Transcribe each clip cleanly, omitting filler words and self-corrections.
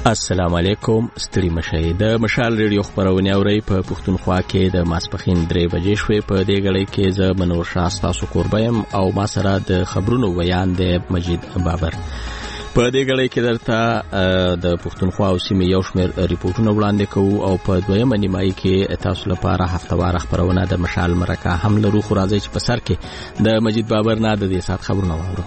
السلام علیکم. ستړي مشئ. د مشال ریډیو خبرونه اوري په پښتونخوا کې د ماسپخین 3 بجې شوې. په دې غړي کې ز منور شاه تاسو قربایم او ما سره د خبرونو بیان دی مجید بابر. په دې غړي کې درته د پښتونخوا او سیمې یو شمېر ریپورتونه وړاندې کوو او په دویمه نیمایي کې تاسو لپاره هفتوار خبرونه د مشال مرکه هم لرو. خو راځي چې په سر کې د مجید بابر نه د دې سات خبرونه واورو.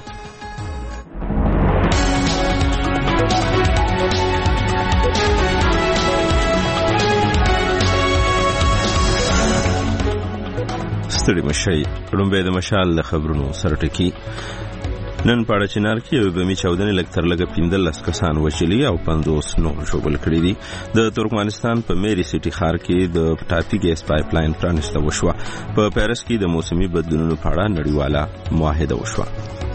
ستړي مشئ. لومبه د مشال له خبرونو سره ټکی. نن پاړه چنار کې یو بمی چاودنې لګ تر لګ 15 کسان وشلي او 50 نور شوبل کړي دي. د ترکمنستان په میری سټي ښار کې د ټاپي ګیس پایپ لاین پرانسته وشوه. په پیرس کې د موسمي بدلونونو په اړه نړیواله معاهده وشوه.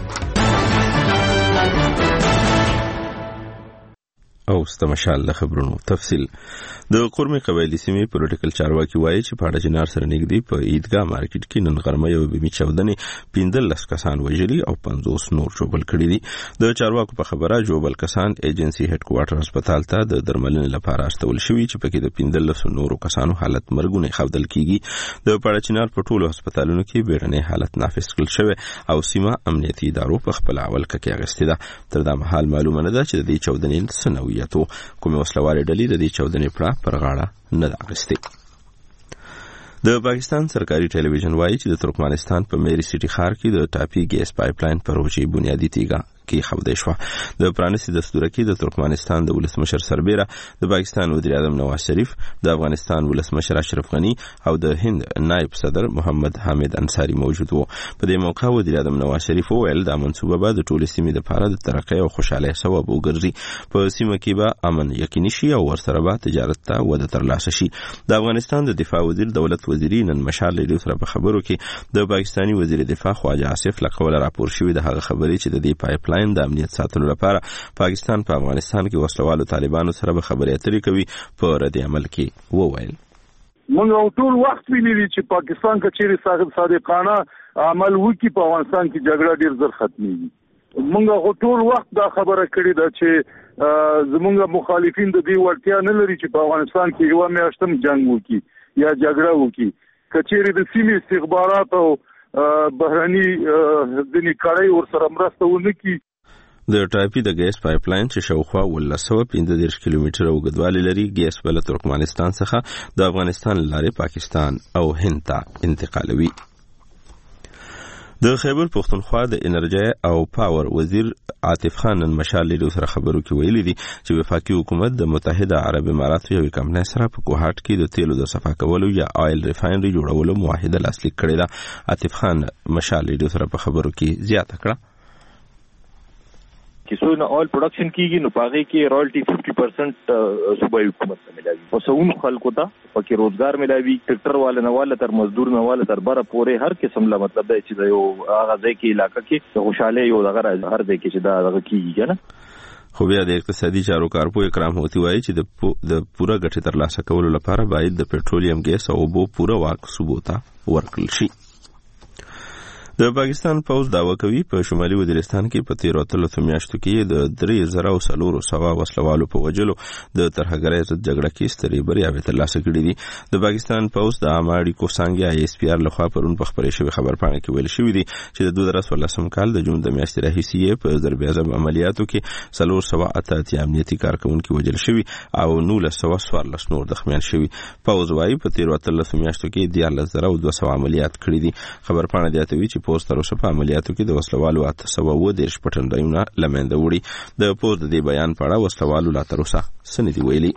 او ستمشال له خبرونو تفصیل. د قرمي قبایلی سیمې پولیټیکل چارواکي وایي چې پاړه جنار سره نږدې په عیدګاه مارکیټ کې نن غرمه یو بمی چاودنې 15 کسان وژلي او 50 نور ژوبل کړي دي. د چارواکو په خبره ژوبل کسان ایجنسي هډ کوارټر هسپتال ته د درملنې لپاره استول شوي چې پکې د 15 نورو کسانو حالت مرګونه خودل کیږي. د پاړه جنار په ټولو هسپتالونو کې بیړنی حالت نافذ کړل شوی او سیمه امنیتي ادارو په خپل اول کې اغستې ده. تر دا مهال معلومه نه ده چې د دې چاودنې سنوي کومه وسلوالې ډلې د دې چاودنې پر غاړه نه اخیستې. د پاکستان سرکاري ټلویزیون وایي چې د ترکمنستان په میری سټي ښار کې د ټاپي ګیس پایپ لاین پروژې بنیادی تیګه کې خوده شو. د پرانیستي دستور کې د ترکمنستان د ولسمشر سربیره د پاکستان وزیر اعظم نواز شریف، د افغانستان ولسمشر اشرف غنی او د هند نائب صدر محمد حامد انصاری موجود وو. په دې موقع وزیر اعظم نواز شریف وویل د منصوبه به د ټولو سیمې لپاره د ترقۍ او خوشحالۍ سبب وګرځي. په سیمه کې به امن یقیني شي او ورسره به تجارت ته وده ترلاسه شي. د افغانستان د دفاع وزیر دولت وزیری نن مشال ریډیو سره په خبرو کې د پاکستاني وزیر دفاع خواجه آصف لقوله راپور شوی د هغه خبرې چې د دې پایپ لاین د امنیت ساتلو لپاره پاکستان په افغانستان کې وسلوالو طالبانو سره به خبرې اترې کوي. په رد عمل کې وویل موږ ټول وخت ویلي چې پاکستان کچېرې صادقانه عمل وکړي په افغانستان کې جګړه ډیر زر ختميږي. موږ ټول وخت دا خبره کړې ده چې زموږ مخالفین د دې وړتیا نه لري چې په افغانستان کې یو میاشتم جنگ وکړي یا جګړه وکړي. کچېرې د سیمې استخبارات او بهرني ځینې کړۍ ورسره مرسته ونه کړي. د ټاپي د ګیس پایپ لاین چې شاوخوا 1515 کیلومتره اوږدوالی لري ګیس بل ترکمنستان څخه د افغانستان لارې پاکستان او هند ته انتقالوي. د خیبر پښتونخوا د انرژي او پاور وزیر عاطف خان نن مشال له سره خبرو کې ویلي دي چې وفاقي حکومت د متحده عرب اماراتو یو کمپنۍ سره په کوهاټ کې د تیلو د صفا کولو یا آیل ریفاینري جوړولو معاهده لاسلیک کړې ده. عاطف خان مشال له سره په خبرو کې زیاته کړه چې څونه آیل پروډکشن کیږي نو پاغه کې رائلټي 50% صوبایي حکومت ته ملایي. وسوم خلکو ته پکې روزګار ملایي. ټریکټر والے نه والا تر مزدور نه والا تر بره پورې هر قسم له مطلب دی چې یو هغه ځای کې علاقې کې خوشاله یو دغه هر ځای کې چې دا دغه کیږي نه. خو بیا د اقتصادي چارو کارپو اکرام هوتی وایي چې د پوره ګټې ترلاسه کولو لپاره باید د پېټرولیم ګیس او اوبو پوره واک صوبو ته ورکړل شي. د پاکستان پوز داوا کوي په شمالي وزیرستان کې په 13 میاشتو کې د 3400 وسلوالو په وجلو د ترهګرۍ ضد جګړه کې سترې بریاوې ترلاسه کړې دي. د پاکستان پوز د اماړي کوسانګیا آی اس پی آر لخوا پرون په خبرې شوی خبرپاڼه کې ویل شوی دی چې د 2014 کال د جون د میاشتې راهیسې په ضرب اعظم عملیاتو کې 488 امنیتي کارکونکو وژل شوي او 1914 نور زخمیان شوي. پوز وايي په 13 میاشتو کې 14200 عملیات کړي دي. خبرپاڼه زیاتوي چې پوز تر اوسه په عملیاتو کې د وسلوالو 810 پټنډایونه لمنده وړي. د پوز د دې بیان په اړه وسلوالو لا تر اوسه څه نه دي ویلي.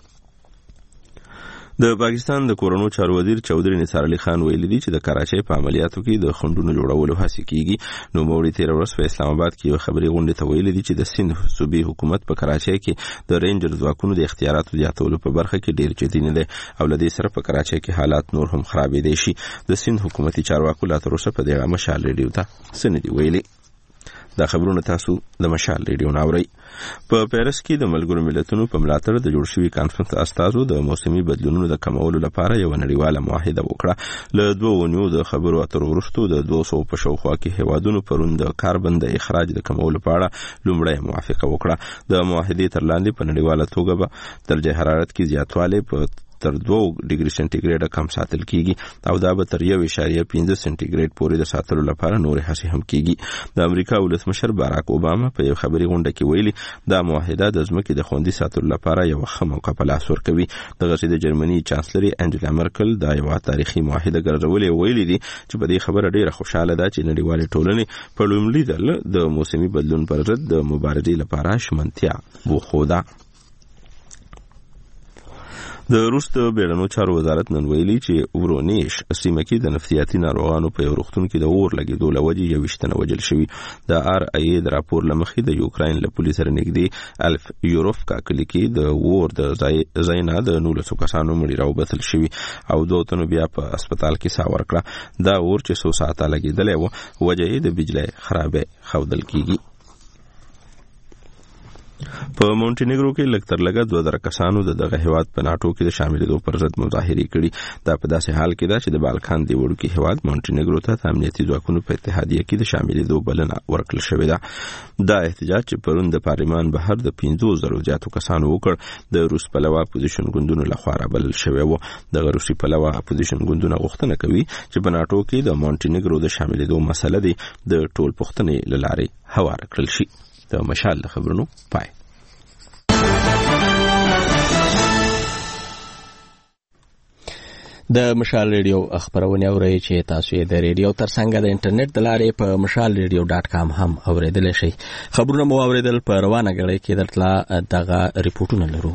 د پاکستان د کورونو چارو وزیر چودري نثار علي خان ویلي دي چې د کراچۍ په عملیاتو کې د خندونو جوړولو هڅه کیږي. نو موري 13 ورځ په اسلام آباد کې یو خبري غونډه ته ویلي دي چې د سند صوبې حکومت په کراچۍ کې د رینجر ځواکونو د اختیاراتو زیاتولو په برخه کې ډیر جدي نه دي او لدې سره په کراچۍ کې حالات نور هم خرابې دي شي. د سند حکومتي چارواکو لا تر اوسه په دغه مشال ریډیو ته څه نه دي ویلي. دا خبرونه تاسو د مشال ریډیو ناوړي. په پیرس کې د ملګرو ملتونو په ملاتړ د جوړ شوي کانفرنس استازو د موسمي بدلونونو د کمولو لپاره یو نړیواله معاهده وکړه. له 2 اونیو د خبرو اترو وروسته د 200 په شاوخوا کې هیوادونو پرون د کاربن د اخراج د کمولو په اړه لومړی موافقه وکړه. د معاهدې تر لاندې په نړیواله توګه به درجه حرارت کې زیاتوالی په تر 2 ډیګري سنټیګریډ کم ساتل کیږي او دا به تر 1.5 سنټیګریډ پورې د ساتلو لپاره نور هڅې هم کیږي. د امریکا ولسمشر باراک اوباما په یو خبري غونډه کې ویلي دا معاهده د ځمکې د خوندي ساتلو لپاره یو ښه موقع په لاس ورکوي. دغه چې د جرمني چانسلر انجلا مرکل دا یو تاریخي معاهده ګرځولې ویلي دي چې په دې خبره ډیره خوشاله ده چې نړیوالې ټولنې په لومړي ځل د موسمي بدلون پر ضد د مبارزې لپاره شمنتیا وښوده. د روس د بیړنیو چارو وزارت نن ویلي چې ورونیش سیمه کې د نفسیاتي ناروغانو په یو روغتون کې د اور لګېدو له وجې 21 تنه وژل شوي. د RIA د راپور له مخې د یوکراین له پولیس سره نږدې الف یوروفکا کلي کې د اور د ځای نه د 19 کسانو مړي راوباسل شوي او 2 تنو بیا په هسپتال کې ساه ورکړه. دا اور چې 100 ساعته لګېدلی و وجه یې د بجلی خرابې ښودل کیږي. په مونټینیګرو کې لږ تر لږه 2000 کسانو دغه هیواد په ناتو کې د شاملېدو پر ضد مظاهرې کړي. دا په داسې حال کې ده چې د بالکان دی وړوکی هیواد مونټینیګرو ته امنیتي ځواکونو په اتحادیه کې د شاملېدو بلنه ورکړل شوې ده. دا احتجاج چې پرون د پارلمان بهر د 500 زیاتو کسانو وکړ د روس پلوه اپوزیشن ګوندونو لخوا رابلل شوی و. د روسي پلوه اپوزیشن ګوندونه غوښتنه کوي چې په ناتو کې د مونټینیګرو د شاملېدو مسله دی د ټول پښتنې لارې هوار کړل شي. د مشال خبرونو پای. د مشال ریډیو خبرونه اورئ چې تاسو یې د ریډیو ترڅنګ د انټرنیټ د لارې په mashalradio.com هم اوریدلی شئ. خبرونه مو اوریدل په روانه غړي کې درتله دغه ریپورتونه لرو.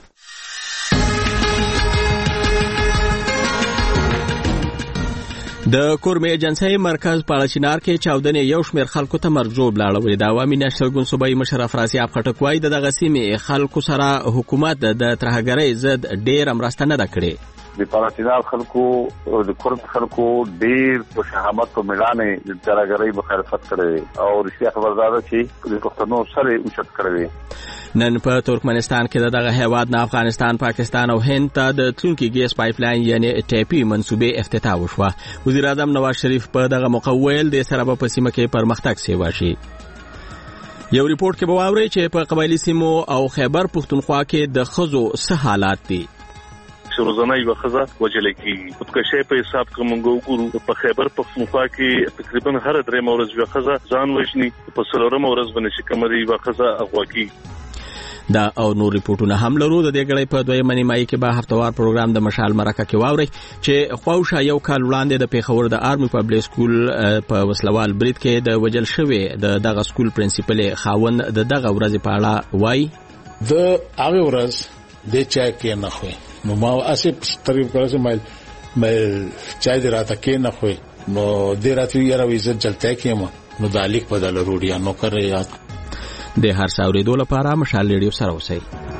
د کورمې ایجنسۍ مرکز په چینار کې چاودنې یو شمېر خلکو ته مرجوب لاړولې. د عوامي نېشنل ګوند صوبایي مشر افراسیاب خټک وایي د دغه سیمې خلکو سره حکومت د ترهګرۍ ضد ډېره مرسته نه ده کړې. د پالچینار خلکو او د کورم خلکو ډېر په شهامت او میړانې د ترهګرۍ مخالفت کړې او رښتیا خبردار چې د پښتنو سره اوچت کړې. نن په ترکمنستان کې دغه هیواد نه افغانستان، پاکستان او هند ته د تونکي ګیس پایپ لاین یعنی ټیپی منسوبې افتتاح وشوه. وزیر اعظم نواز شریف په دغه موقع ویل د سره په سیمه کې پرمختګ سیوا شي. یو ریپورت کې به واورئ چې په قبایلی سیمو او خیبر پښتونخوا کې د ښځو څه حالات دي. روزانه یو خزه وجل کیږي. خودکشي په حساب کې مونږ وګورو په خیبر پښتونخوا کې تقریبا هر درې مورز یو خزه ځان وښني په سلورم ورځ باندې چې کمري یو خزه اغواکي. دا او نور ریپورتونه هم لرو. د دې غړي په دویمه نیمایي کې به هفتوار پروګرام د مشال مرکه کې واوري چې خواوشه یو کال وړاندې د پیښور د آرمي پبلک سکول په وسلوال برید کې د وجل شوی د دغه سکول پرنسپل خاوند د دغه ورځ په اړه وایي د هغه ورځ د چا کې نه خوي نو ما اسې تقریبا کړم مې چا دې راته کې نه خوي نو دې راته یې راوي عزت جلته کې نو د الیک بدل وروډیا نو کړی یاد د هر څاورېدو لپاره مشال ریډیو سره اوسئ.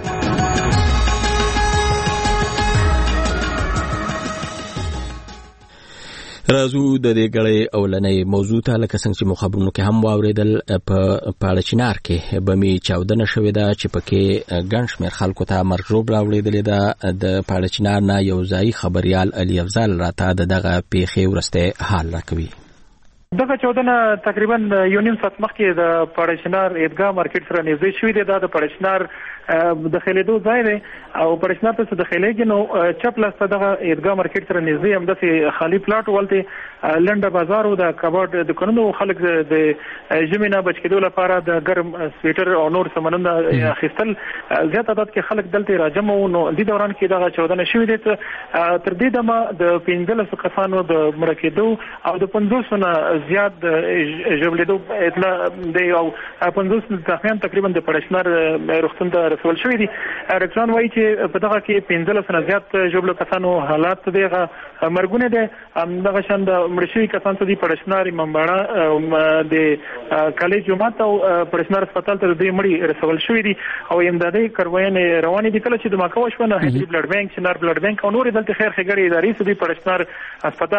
راځو د دې غړې اولنې موضوع ته لکه څنګه چې مخابرونو کې هم واوریدل په پاړچینار کې بمي چاودنه شوې ده چې پکې ګڼ شمېر خلکو ته مرجوب راوړېدلې ده. د پاړچینار نه یو ځایي خبريال علي افضل راته دغه پیښې ورسته حال راکوي. دغه چاودنه تقریبا یو نیم ساعت مخکې د پاړچینار عیدګاه مارکیټ سره نږدې شوې ده. د پاړچینار د خلیدو ځای دی او پاړچینار ته د خلیږي نو چپ لاس ته دغه عیدګاه مارکیټ سره نږدې همداسې خالی پلاټ ولته لنډه بازار او د کباړ دکانونو خلک د ژمي نه بچ کېدو لپاره د ګرم سویټر او نور سامانونه اخیستل. زیات تعداد کې خلک دلته راجم او نو د دوران کې دغه چاودنه شوې ده. تر دې دمه د 15 کسانو د مړه کېدو او د 500 نه زیات ژوبلېدو اطلاع دی او 500 زخمیان تقریبا د پاړچینار روغتون ته رسول شوی دي. ډاکټران وایي چې په دغه کې 15 نه زیات ژوبل کسانو حالات دغه مرګونه ده. دغه شان د مړشوي کسان ته د پاړچینار امامباړه د کالج جماعت او پاړچینار هسپتال ته د مړي رسول شوی دي او امدادي کاروانې روانې دي. کله چې د ماکو شونه هدري بلډ بانک، چنار بلډ بانک او نور دلته خیر خګړې ادارې سدي پاړچینار هسپتال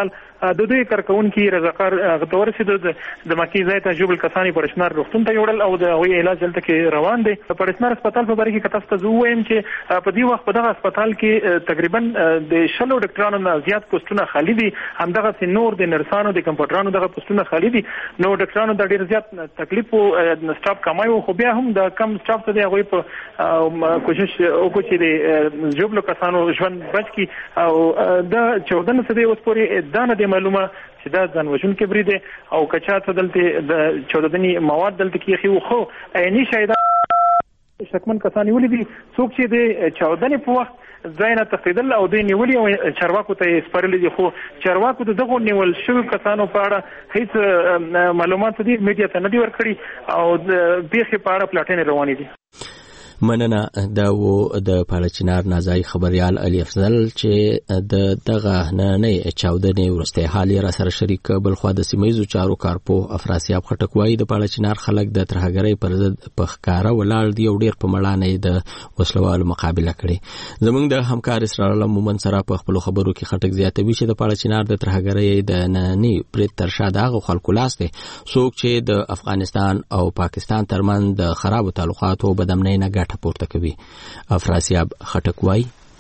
د دوی کارکونکو رضاکار غتور چې د مکی ځای ته جوبل کسانی پرشنار روغتون ته یوړل او د هغوی علاج دلته کې روان دی. پرشنار هسپتال په باره کې کتاسو ته زه ووایم چې په دې وخت په دغه هسپتال کې تقریبا د 60 ډاکټرانو نه زیات پوسټونه خالي دي. همدغه نور د نرسانو د کمپاوډرانو دغه پوسټونه خالي دي. نو ډاکټرانو د ډیر زیات تکلیف او سټاف کمایو، خو بیا هم د کم سټاف ته دی هغوی په کوشش وکړو چې د جوبلو کسانو ژوند بچ کړي. او د 14 صدې اوس پورې دا نه دی معلومه چې دا ځان وژونکی برید دی او که چاته دلته د 14 مواد دلته کېښي، خو عیني شاهدان شکمن کسان نیولي دي څوک چې د 14 په وخت ځای نه تښتېدل او دوی نیولي او چارواکو ته یې سپارلي دي. خو چارواکو د دغو نیول شویو کسانو په اړه هیڅ معلومات دي میډیا ته نه دي ورکړي او د پیښې په اړه پلاټنې روانې دي. مننه. دا و د پاړچنار نازای خبريال علي افضل چې د دغه نننۍ چاودنې ورسته حال را سره شریک بل خو د سیمایزو چارو کارپو افراسیاب خټکوای د پاړچنار خلک د ترهګرۍ پر ضد پخکاره ولاړ دی او ډیر په مړانه د وسلوالو مقابله کړي. زمونږ د همکار اسرار الله مومن سره په خپل خبرو کې خټک زیاتوي چې د پاړچنار د ترهګرۍ د نننۍ پرې تر شاده خلکو لاس دي څوک چې د افغانستان او پاکستان ترمن د خراب تعلقاتو او بدامنۍ نه پورته کوي. افراسیاب خټکوای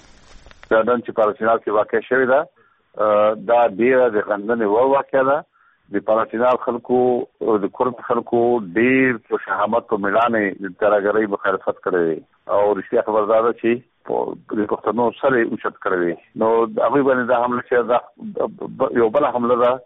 دا د پاړچنار کې واقع شوی دا ډیره د غندنې واقع ده. د پاړچنار خلکو او د کورد خلکو ډیر په شهامت او ملانه د ترهګرۍ مخالفت کړې او رښتیا خبردار چې د پښتنو سره اوچت کړی. نو هغه باندې دا حمله چې یو بل حمله ده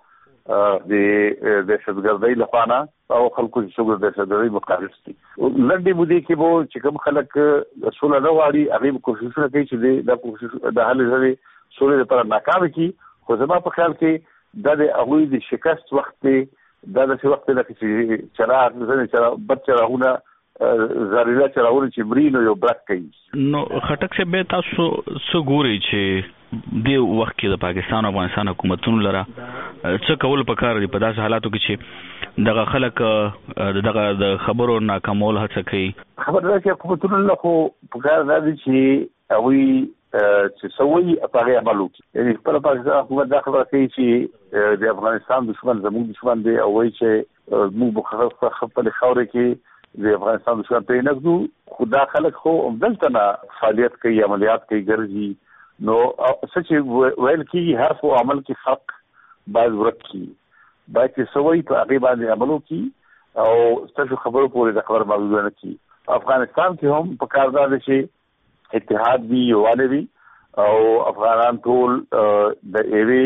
د دهشتګردۍ لپاره او خلکو چې څنګه د دهشتګردۍ مخالف دي. لږ بده کې وو چې کوم خلک سوله نه غواړي هغه کوشش کوي چې د کوشش د حل لري سوله لپاره ناکام کی. خو زما په خیال کې د هغه د شکست وخت د وخت لکه چې چراغ ځنه چراغ بچراغونه زریلا چراغونه چې مرینو یو برک کوي. نو خټک سے به تاسو څګوري چې د وخت کې د پاکستان او افغانستان حکومتونو لره څه کول پکار دي په داسې حالاتو کې چې دغه خلک دغه د خبرو ناکامول هڅه کوي. خبر ده چې حکومتونو له خو پکار نه دي چې هغوی چې سوي هغه عمل وکړي. یعنی په پاکستان حکومت دا خبره کوي چې د افغانستان دشمن زموږ دشمن دی او وایي چې موږ په خپل خاورې کې د افغانستان دشمن ته نه ګورو. خو دا خلک خو دلته نه فعالیت کوي، عملیات کوي، ګرځي. نو سچ ویل کی حرف او عمل کې فرق باید ورکی، باید چې سوي په هغه باندې عملو کی او ستاسو خبرو پورې د خبر موضوع نه کی. افغانستان کې هم په کار ده چې اتحاد وي، یووالی وي او افغانان ټول د ایوي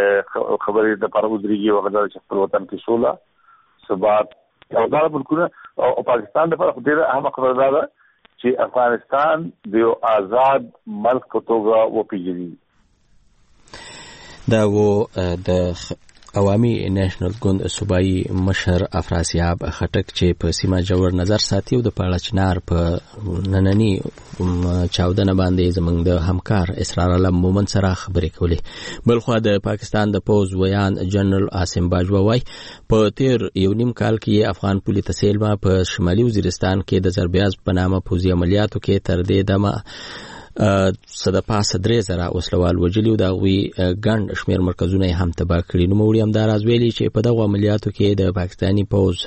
خبرې د پاره ودرېږي او غواړي چې خپل وطن کې سوله ثبات او دا ملکونه او پاکستان د لپاره ډېر اهم خبره ده چې افغانستان د یو آزاد ملک په توګه وپیژني. دا و د عوامي نېشنل ګوند صوبایي مشر افراسیاب خټک چې په سیمه جوړ نظر ساتي او د پاړچنار په نننی چاودنه باندې زمونږ د همکار اسرار الله مومن سره خبرې کولې. بل خو د پاکستان د پوز ویان جنرال عاصم باجوا وايي په تیر یو نیم کال کې افغان پولیس تسلیما په شمالي وزیرستان کې د زربیاز په نامه پوزي عملیاتو کې تر دې دمه صدپاس 3000 وسلوال وجلی او دا غوي ګڼ شمیر مرکزونه هم تباه کړي. نو موري هم دراز ویلي چې په دغه عملیاتو کې د پاکستانی پوز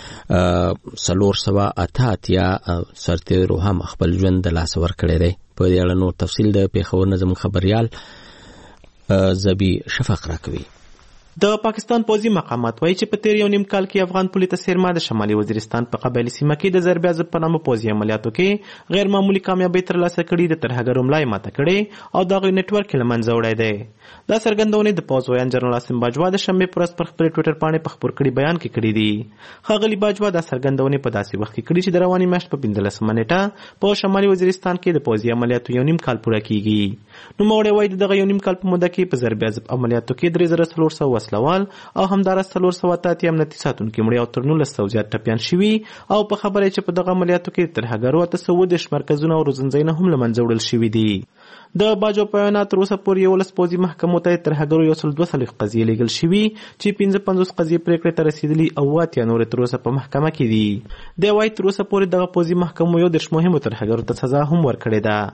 388 سرتیرو هم خپل ژوند د لاس ور کړی دی. په دې اړه نور تفصیل د پیښور نظم خبريال زبی شفق راکوي. د پاکستان پوځي مقامات وایي چې په تیر یو نیم کال کې افغان پولیس سرما د شمالي وزیرستان په قبایلي سیمه کې د زربیاز په نامه پوځي عملیاتو کې غیر معمولی کامیابی ترلاسه کړې، د ترهګرو ملای ماته کړې او د غوي نتورک لمن زوړای دی. دا سرګندونې د پوز ویان جنرال عاصم باجوا د شنبه پر ورځ پر خپل ټوئیټر باندې په خبر کړي بیان کې کړی دی. خاغلی باجوا دا سرګندونې په داسې وخت کې کړي چې د رواني میاشت په 15 نیټه په شمالي وزیرستان کې د پوځي عملیاتو یو نیم کال پوره کیږي. نو موړې وایي دغه یو نیم کال په موده کې په زربیاز عملیاتو کې 3400 وسلوال او همدار 380 امنیتي ساتونکي مړي او تر 1900 زیات ټپيان شوي او په خبره چې په دغه عملیاتو کې ترهګرو ته 110 مرکزونه او روزنځایونه هم لمنځه وړل شوي دي. د باجو په وینا تر اوسه پورې 11 پوځي محکمو ته ترهګرو 142 قضیې لیږل شوي چې 55 قضیې پریکړې ته رسیدلي او 8 نور تر اوسه په محکمه کې دي. د وای تر اوسه پورې دغه پوځي محکمو 10 مهمو ترهګرو ته سزا هم ورکړې ده.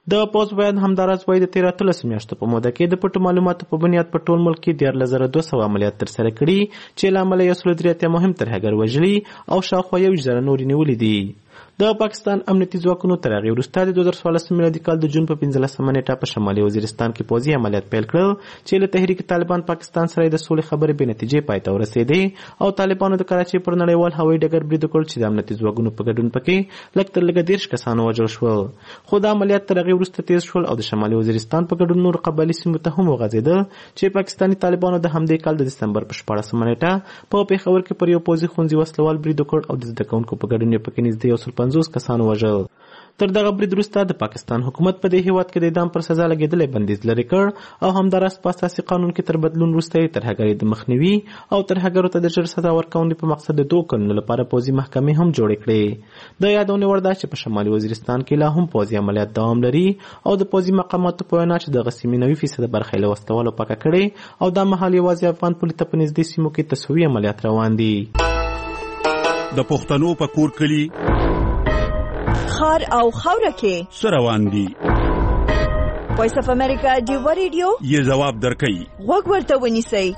د پوز بیان همداراز وایي د 13 میاشتو په موده کې د پټو معلوماتو په بنیاد په ټول ملک کې 14200 عملیات ترسره کړي چې له امله 103 مهم ترهګر وژلي او شاوخوا 1000 نور نیولي دي. د پاکستان امنیتي ځواکونو تر هغې وروسته د 2014 میلادي کال د جون په 15 نیټه په شمالي وزیرستان کې پوځي عملیات پیل کړل چې له تحریک طالبان پاکستان سره د سولې خبرې بې نتیجې پای ته ورسېدې او طالبانو د کراچۍ پر نړیوال هوایي ډګر برید وکړ چې د امنیتي ځواکونو په ګډون پکې لږ تر لږه 10 کسانو وژل شول. خو د عملیات تر هغې وروسته تیز شول او د شمالي وزیرستان په ګډون نور قبایلي سیمو ته هم وغځېده چې پاکستاني طالبانو د همدې کال د دسمبر په 14 نیټه په پېښور کې پر یو پوځي ښوونځي وسلوال برید وکړ او د زده کوونکو په ګډون یې پکې نږدې 150 کسانو وژل. تر دغه برید وروسته د پاکستان حکومت په دې هیواد کې د اعدام پر سزا لګېدلی بندیز لرې کړ او همداراز په اساسي قانون کې تر بدلون وروسته یې ترهګرۍ د مخنیوي او ترهګرو ته د ژر سزا ورکونې په مقصد د 2 کلونو لپاره پوځي محکمې هم جوړې کړې. د یادونې وړ ده چې په شمالي وزیرستان کې لا هم پوځي عملیات دوام لري او د پوځي مقاماتو په وینا چې دغه سیمې 90% برخه یې له وسلوالو پاکه کړې او دا مهال یوازې افغان پولي ته په نږدې سیمو کې تسویې عملیات روان دي. د پښتنو په کور کلي خار او خاوره کې سروان دي. وایس اف امریکا دیو ریډیو یې جواب درکړي. غوږ ورته ونیسئ.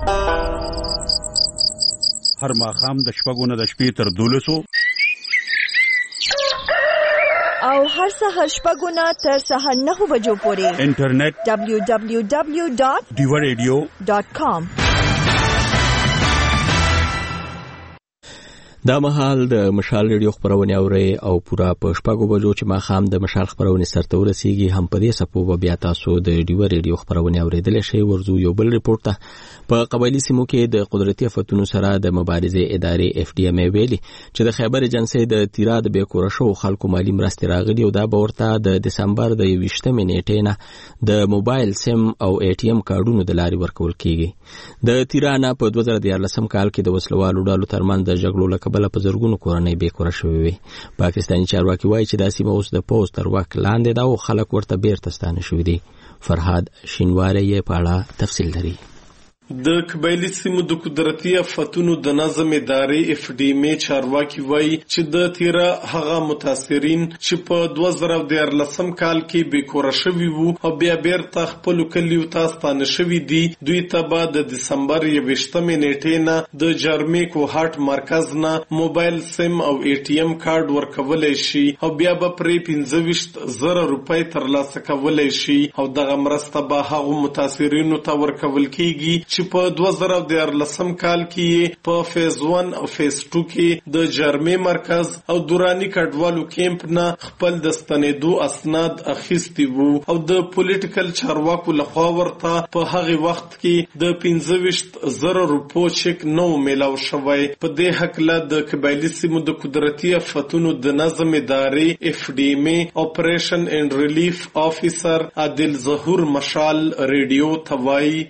هر ماښام د شپږو نه د شپې تر 12 او هر سهار شپږو نه تر سهار 9 بجو پورې انټرنیټ www.diwaradio.com. دا مهال د مشال ریډیو خبرونه اوري او پورا په شپږو بجو چې ماښام د مشال خبرونه سرته ورسیږي هم په دې سپو بیا تاسو د ډیو ریډیو خبرونه اوریدل شي. ورزو یو بل ریپورت ته په قبایلی سیمو کې د قدرتي آفتونو سره د مبارزې ادارې FDM ویلي چې د خیبر ایجنسی د تیرا د بیکوره شو خلکو مالی مرستې راغلي او دا به ورته د دسمبر د 20 نیټې نه د موبایل سیم او ATM کارډونو د لارې ورکول کیږي. د تیرا نه په 2014 کال کې د وسلوالو ډلو ترمنځ د جګړو بل په زرګونو کورنۍ بیکوره شوې وي. پاکستاني چارواکي وایي چې دا سیمه اوس د پوز تر واک لاندې ده او خلک ورته بیرته ستانه شوي دي. فرهاد شینواری یې په اړه تفصیل لري. د قبایلی سیمو د قدرتي آفتونو د نظم ادارې FDM چارواکي وایي چې د تیرا هغه متاثرین چې په 2014 کال کې بیکوره شوي وو او بیا بیرته خپل کلیو ته ستانه شوي دي دوی ته به د دسمبر 20 نیټې نه د جرمې کوهاټ مرکز نه موبایل سیم او ATM کارت ورکولای شي او بیا به پرې 15,000 روپۍ ترلاسه کولای شي او دغه مرسته به هغو متاثرینو ته ورکول کیږي چې په 2014 کال کې په فیز 1 او فیز 2 کې د جرمې مرکز او دورانی کډوالو کیمپ نه خپل د ستنېدو اسناد اخیستي وو او د پولیټیکل چارواکو لخوا ورته په هغه وخت کې د 15,000 روپو چک نو میلاو شوی. په دې حق له د قبایلی سیمو د قدرتي آفتونو د نظم ادارې FDM اپریشن اینڈ ریلیف افیسر عادل ظهور مشال ریډیو توای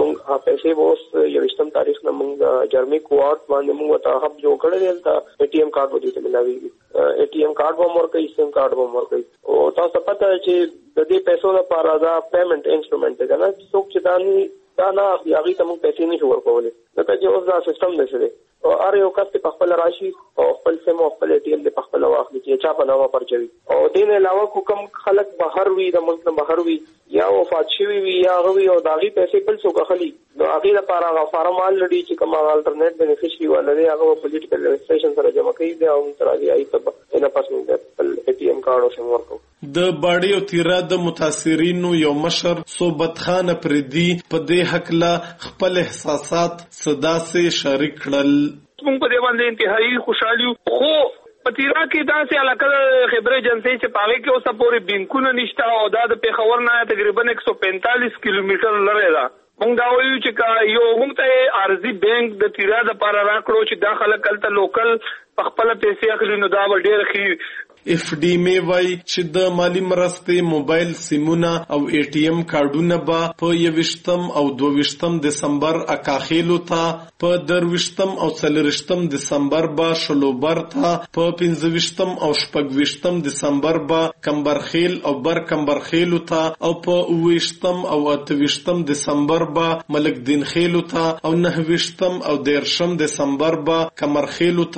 پیسې ووس 20 تاریخ نه موږ جرمي کوارت باندې موږ ته هب جوړ کړل تا ATM کارت ودی ته ملاوي ATM کارت به مور کوي سیم کارت به مور کوي او تاسو پته چې د دې پیسو لپاره دا پیمنٹ انسټرومنت دی کنه څوک چې دا نه هغه ته موږ پیسې نشو ورکولای دا چې اوس دا سیستم دی او ار یو کس په خپل راشي او خپل سیم او خپل ATM د خپل واخلي چې چا په نوو پرچوي او دین علاوه کوم خلک بهر وي د ملک نه بهر وي یا وفات شوی وي یا غوي او داغي پیسې بل څوک اخلي نو هغه لپاره هغه فارم لري چې کوم الټرنیټ بینیفیشري ولري هغه پولیټیکل رجسټریشن سره جمع کوي دا هم تر دې آی ته نه پاسو د ATM کارت او سیم ورکو. د باډي او تیرا د متاثرینو یو مشر صوبت خان پردي په دې حق لا خپل احساسات صدا سي شریک کړل. موږ په دې باندې انتهایی خوشالیو خو پتیرا کې دا سه علاقه خیبر ایجنسی چې پاوی کې اوسه پورې بینکونه نشته او دا د پیښور نه تقریبا 145 کیلومتر لري دا موږ دا وایو چې یو موږ ته ارزي بانک د تیرا د پاره راکړو چې داخله کلته لوکل خپل پیسې اخلي نو دا ډېر خي. FDM وای چې د مالی مرستې موبایل سیمونه او ATM کارډونه به په 21 او 22 دسمبر اکاخیلو ته په 23 او 24 دسمبر به شلوبر ته په 25 او 26 دسمبر به کمبرخیل او بر کمبرخیلو ته او په 29 او 28 دسمبر به ملک دین خیلو ته او 29 او 10 دسمبر به کمرخیلو ته ورک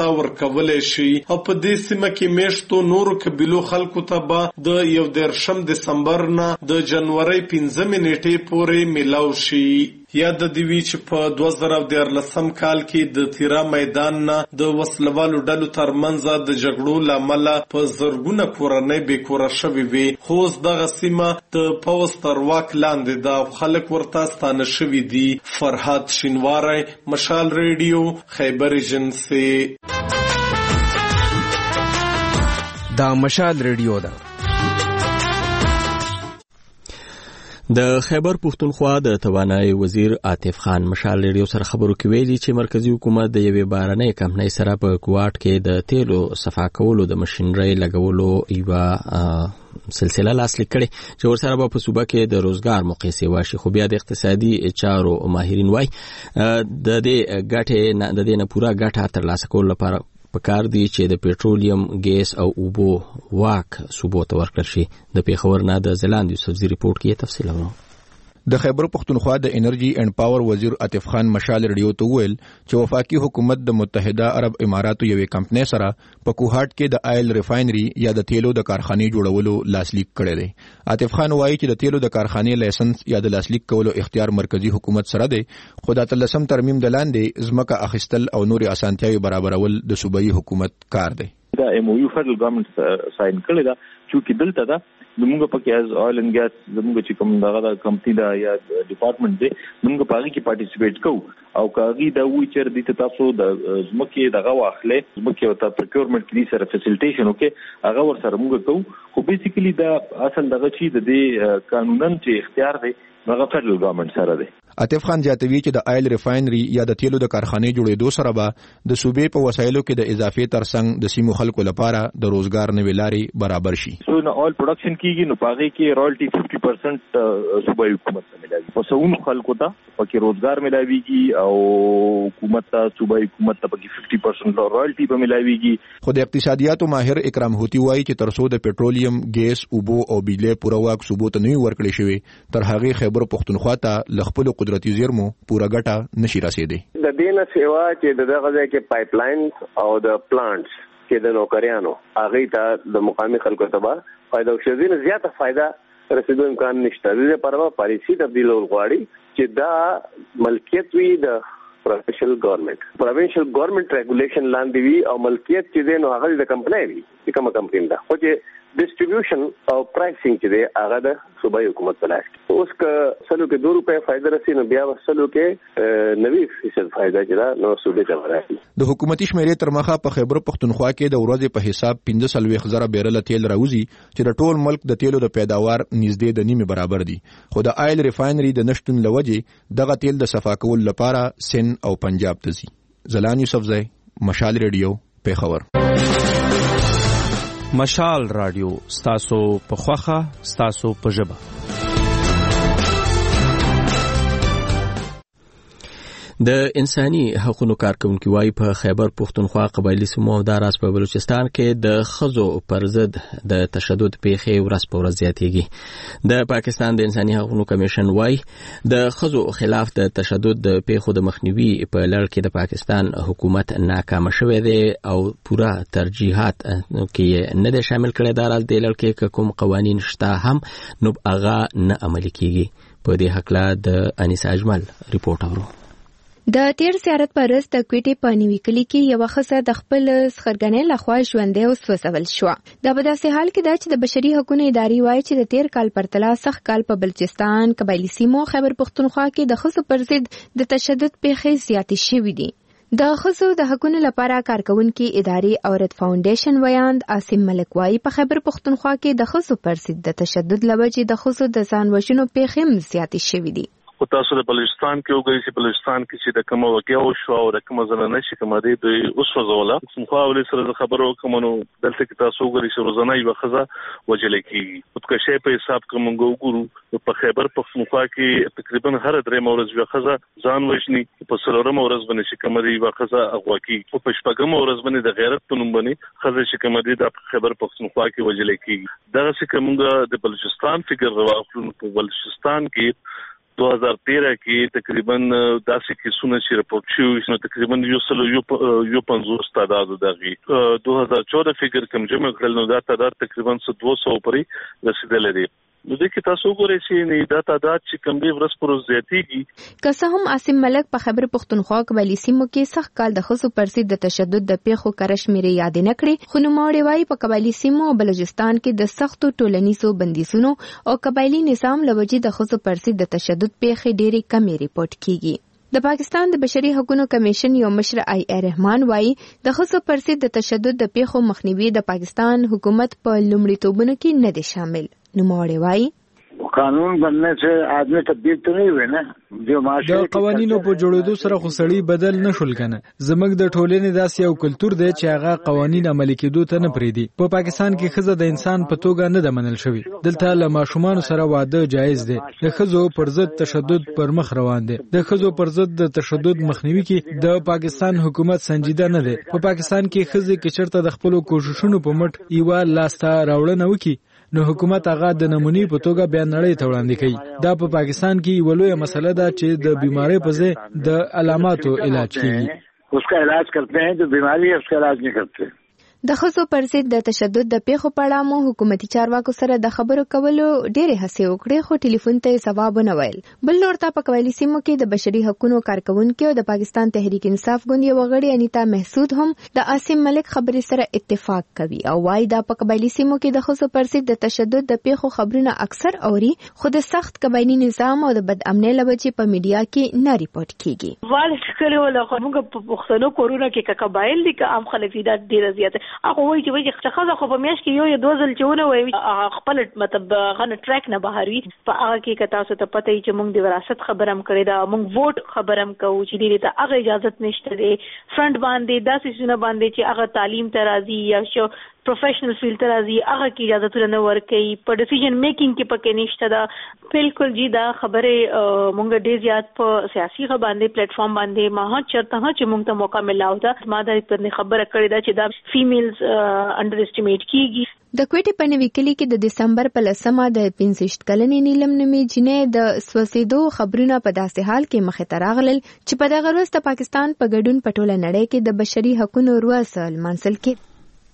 کولای شي او په دې سیمه کې میشتو نورو قبیلو خلکو ته به د 1 دسمبر نه د جنوري 15 نیټې پورې ملاو شي. یاد دی وی چې په 2014 کال کې د تیرا میدان نه د وسلوالو ډلو ترمنځ د جګړو لامل په زرګونه کورنۍ بې کوره شوې وي، خو دغه سیمه د پوځ تر واک لاندې ده، خلک ورته ستانه شوي دي. فرهاد شینواری، مشال ریډیو، خیبر ایجنسی. دا مشال ریډیو ده. د خیبر پښتونخوا د توانایي وزیر عاطف خان مشال ریډیو سره خبرو کې ویلي چې مرکزی حکومت د یوې بارنۍ کمپنۍ سره په کوواټ کې د تیلو صفا کولو د ماشينري لګولو یو سلسله لاسلیک کړي چې ورسره به په صوبه کې د روزګار موقع واشي. خو بیا د اقتصادي چارو ماهرین وایي د دې نه پوره ګټه ترلاسه کول لپاره پکار دی چې د پېټرولیم، ګیس او اوبو واک صوبو ته ورکړل شي. د پیښور نه د زلاند یوسفزي ریپورت کې تفصیل اورو. د خیبر پښتونخوا د انرژي اینڈ پاور وزیر عاطف خان مشال ریډیو ته ویل چې وفاقي حکومت د متحده عرب اماراتو یوې کمپنۍ سره په کوهاټ کې د آیل ریفاینري یا د تیلو د کارخانې جوړولو لاسلیک کړی دی. عاطف خان وایي چې د تیلو د کارخانې لایسنس یا د لاسلیک کولو اختیار مرکزی حکومت سره دی، خو د 13 ترمیم د لاندې ځمکه اخیستل او نور اسانتیاوي برابرول د صوبایي حکومت کار دی. دا MOU فدرال ګورنمنت ساين کړی دا چې دلته دا موږ پکې از آیل اینڈ ګیس زموږ چې کوم دغه کمپنی دا یا ډپارټمنټ دی موږ په هغه کې پارټیسیپیټ کوو او کاغي دا وی چې د تاسو د زمکه دغه واخلې زمکه ته پروکیورمنت کې سره فیسیلیټیشن وکي هغه ور سره موږ کوو. خو بیسیکلی دا اصل دغه چې د دې قانونن چې اختیار دی هغه فدرال ګورنمنت سره دی. عاطف خان جاتوی چې د آیل ریفاینري یا د تیلو د کارخانې جوړېدو سره به د صوبې په وسایلو کې د اضافي ترڅنګ د سیمو خلکو لپاره د روزګار نوې لارې برابر شي. سو نه آل پروډکشن کیږي نو پاغي کې رائلټي 50% صوبایي حکومت ته ملایي، په سونو خلکو ته پکې روزګار ملایويږي او حکومت ته صوبایي حکومت ته پکې 50% رائلټي به ملایويږي. خو د اقتصادیاتو ماهر اکرام هوتی وایي چې ترڅو د پېټرولیم، ګیس، اوبو او بجلی پوره واک صوبو ته نه ورکړي شوی تر هغه خیبر پښتونخوا ته لخپل قدرتي زیرمو پورا ګټه نشي رسیدي. د دې نه سیوا چې دغه ځای کې پایپ لاینز او د پلانټس کې د نوکریانو هغه ته د مقامي خلکو ته فائدہ او شذین زیاته فائدہ رسیدو امکان نشته. د پروا پالیسی تبدیل غواړي چې دا ملکیت وي د پروفیشنل ګورنمنت ریګولیشن لاندې وي او ملکیت چې دی نو هغه د کمپنۍ وي چې کومه کمپنۍ ده، خو چې ډیسټریبیوشن او پرایسینګ چې دی هغه د صوبایي حکومت په لاس کې. اوس که سلو کې 2 روپے فائدہ رسي نو بیا سلو کې 90% فائدہ چې دا نو صوبې ته ورایي. د حکومتي شمیرې تر مخه په خیبر پښتونخوا کې د ورځې په حساب 15,000 بیرل تیل راوځي چې د ټول ملک د تیلو د پیداوار نږدې د نیمه برابر دي. خو د آیل ریفاینري د نشټون لوجې دغه تیل د صفا کول لپاره سن او پنجاب ته ځي. زلان یوسفزی، مشال ریډیو، پیښور. مشال رادیو ستاسو په خوخه ستاسو په ژبه. د انساني حقوقو کارکونکو وايي په خیبر پښتونخوا قبایلی سیمو د راس په بلوچستان کې د خزو پر ضد د تشدد پیښې ورځ په ورځ زیاتېږي. د پاکستان د انساني حقوقو کمیشن وايي د خزو خلاف د تشدد د پیښو د مخنیوي په لړ کې د پاکستان حکومت ناکام شوی دی او پوره ترجیحات کې نه ده شامل کړی. دا راز د لړ کې کوم قوانین شته هم نو هغه نه عملي کیږي. په دې حق لا د انیس اجمل ریپورت اورو. د تیر زیارت پر ورځ د کوټې په نیوي کلی کې یو ښځه د خپل سخرګنې لخوا ژوندۍ وسوځول شو. دا په داسې حال کې ده چې د بشري حقوقو ادارې وایي چې د تیر کال پرتله سخت کال په بلوچستان، قبایلی سیمو، خیبر پښتونخوا کې د ښځو پر ضد د تشدد پیښې زیاتې شوې دي. د ښځو د حقوقو لپاره کارکونکي ادارې او رد فاونډیشن ویاند عاصم ملک وایي په خیبر پښتونخوا کې د ښځو پر ضد د تشدد لوجې د ښځو د ځان وژنو پیښې زیاتې شوې دي. خو تاسو د بلوچستان کې وګورئ چې بلوچستان کې چې د کومه وګیاو شو او د کومه زنانه چې کومه دی د اوس وزوله څنګه ولې سره خبرو کوم نو دلته کې تاسو وګورئ چې روزانه یو خزه وجل کیږي. خودکشي په حساب کوم وګورو په خیبر پښتونخوا کې تقریبا هر درې مورز یو خزه ځان وژني، په سلورم ورځ باندې چې کومه دی یو خزه اغوا کیږي، په شپږم ورځ باندې د غیرت په نوم باندې خزه چې کومه دی د خیبر پښتونخوا کې وجل کیږي. دا څه کومه د بلوچستان فکر راوخلو په بلوچستان کې 2013 کې تقریبا داسې کیسونه چې راپورټ شوي نو تقریبا 150 تعداد دغه 2014 فګر کوم جمع کړل نو دا تعداد تقریبا 200 پورې رسیدلی دی. نو د کې تاسو ګورئ چې نه دا تعداد چې کم دی ورځ پر ورځ زیاتېږي. که څه هم عاصم ملک په خیبر پښتونخوا قبایلي سیمو کې سخت کال د ښځو پر ضد د تشدد د پیښو کره شمېرې یادې نه کړې، خو نوموړې وایي په قبایلي سیمو او بلوچستان کې د سختو ټولنیزو بندیزونو او قبایلي نظام له وجې د ښځو پر ضد د تشدد پیښې ډېرې کمې ریپورټ کیږي. د پاکستان د بشري حقوقو کمیشن یو مشر آی رحمان وایي د ښځو پر ضد د تشدد د پیښو مخنیوي د پاکستان حکومت په لومړیتوبونو کې نه دی شامل. نوموړی وایي قانون بننے سے آدمی تبدیل تو نہیں ہوئے نا جو معاشره د قوانینو په جوړېدو سره خو سړی بدل نشول کنه. زموږ د ټولنې داسې یو کلچر دی چې هغه قوانین عملي کېدو ته نه پریدي. په پاکستان کې ښځه د انسان په توګه نه ده منل شوې. دلته له ماشومان سره واده جایز دی. د ښځو پر ضد تشدد پر مخ روان دی. د ښځو پر ضد د تشدد مخنیوي کې د پاکستان حکومت سنجیده نه دی. په پاکستان کې ښځې کې چرته د خپل کوششونو په مټ یو لاسته راوړنه وکړي نو حکومت هغه د نمونې په توګه بیا نړۍ ته وړاندې کوي. دا په پاکستان کې یو لویه مسله ده چې د بیماری په ځای د علاماتو علاج کیږي. اس کا علاج کرتے ہیں جو بیماری ہے اس کا علاج نہیں کرتے. د ښځو پر ضد د تشدد د پیښو په اړه مو حکومتي چارواکو سره د خبرو کولو ډېرې هڅې وکړې خو ټلیفون ته ځواب ونه ویل. بل لور ته په قبایلي سیمو کې د بشري حقوقو کارکونکو او د پاکستان تحریک انصاف ګوند یو غړي انیتا محسود هم د عاصم ملک خبرې سره اتفاق کوي او وايي دا په قبایلي سیمو کې د ښځو پر ضد د تشدد د پیښو خبرونه اکثر اوري خو د سخت قبایلي نظام او د بد امنۍ له وجې په میډیا کې نه ریپورت کیږي. والد کله ولا موږ په پښتنو کورونه کې قبایل دي که عام خلک دي ډېر زیات هغه وایي چې وایي چې خزه خو په میاش کې یو دوه ځل چونه وایي خپل مطلب غن ټریک نه بهروي په هغه کې که تاسو ته پته چې موږ د وراثت خبرم کړی دا موږ ووټ خبرم کوو چې دې ته هغه اجازه نشته دی فرند باندې داسې سونه باندې چې هغه تعلیم ته راځي یا شو پروفیشنل فیلډ ته راځي هغه کې اجازه نه ورکوي په ډیسیژن میکینګ کې پکې نشته دا بالکل جی دا خبره مونږ ډېر زیات په سیاسي باندې پلیټ فارم باندې ما چرته چې مونږ ته موقع ملاو دا ما دا پر خبره کړې دا چې دا فیمیلز انډر اسټیمیټ کیږي. د کوټې په نوي کلی کې د دسمبر په 10مه د 65 کلنې نیلم نومې جنې د سوسیدو خبرونه په داسې حال کې مخې ته راغلل چې په دغه ورځ د پاکستان په ګډون په ټوله نړۍ کې د بشري حقوقو ورځ لمانځل کېده.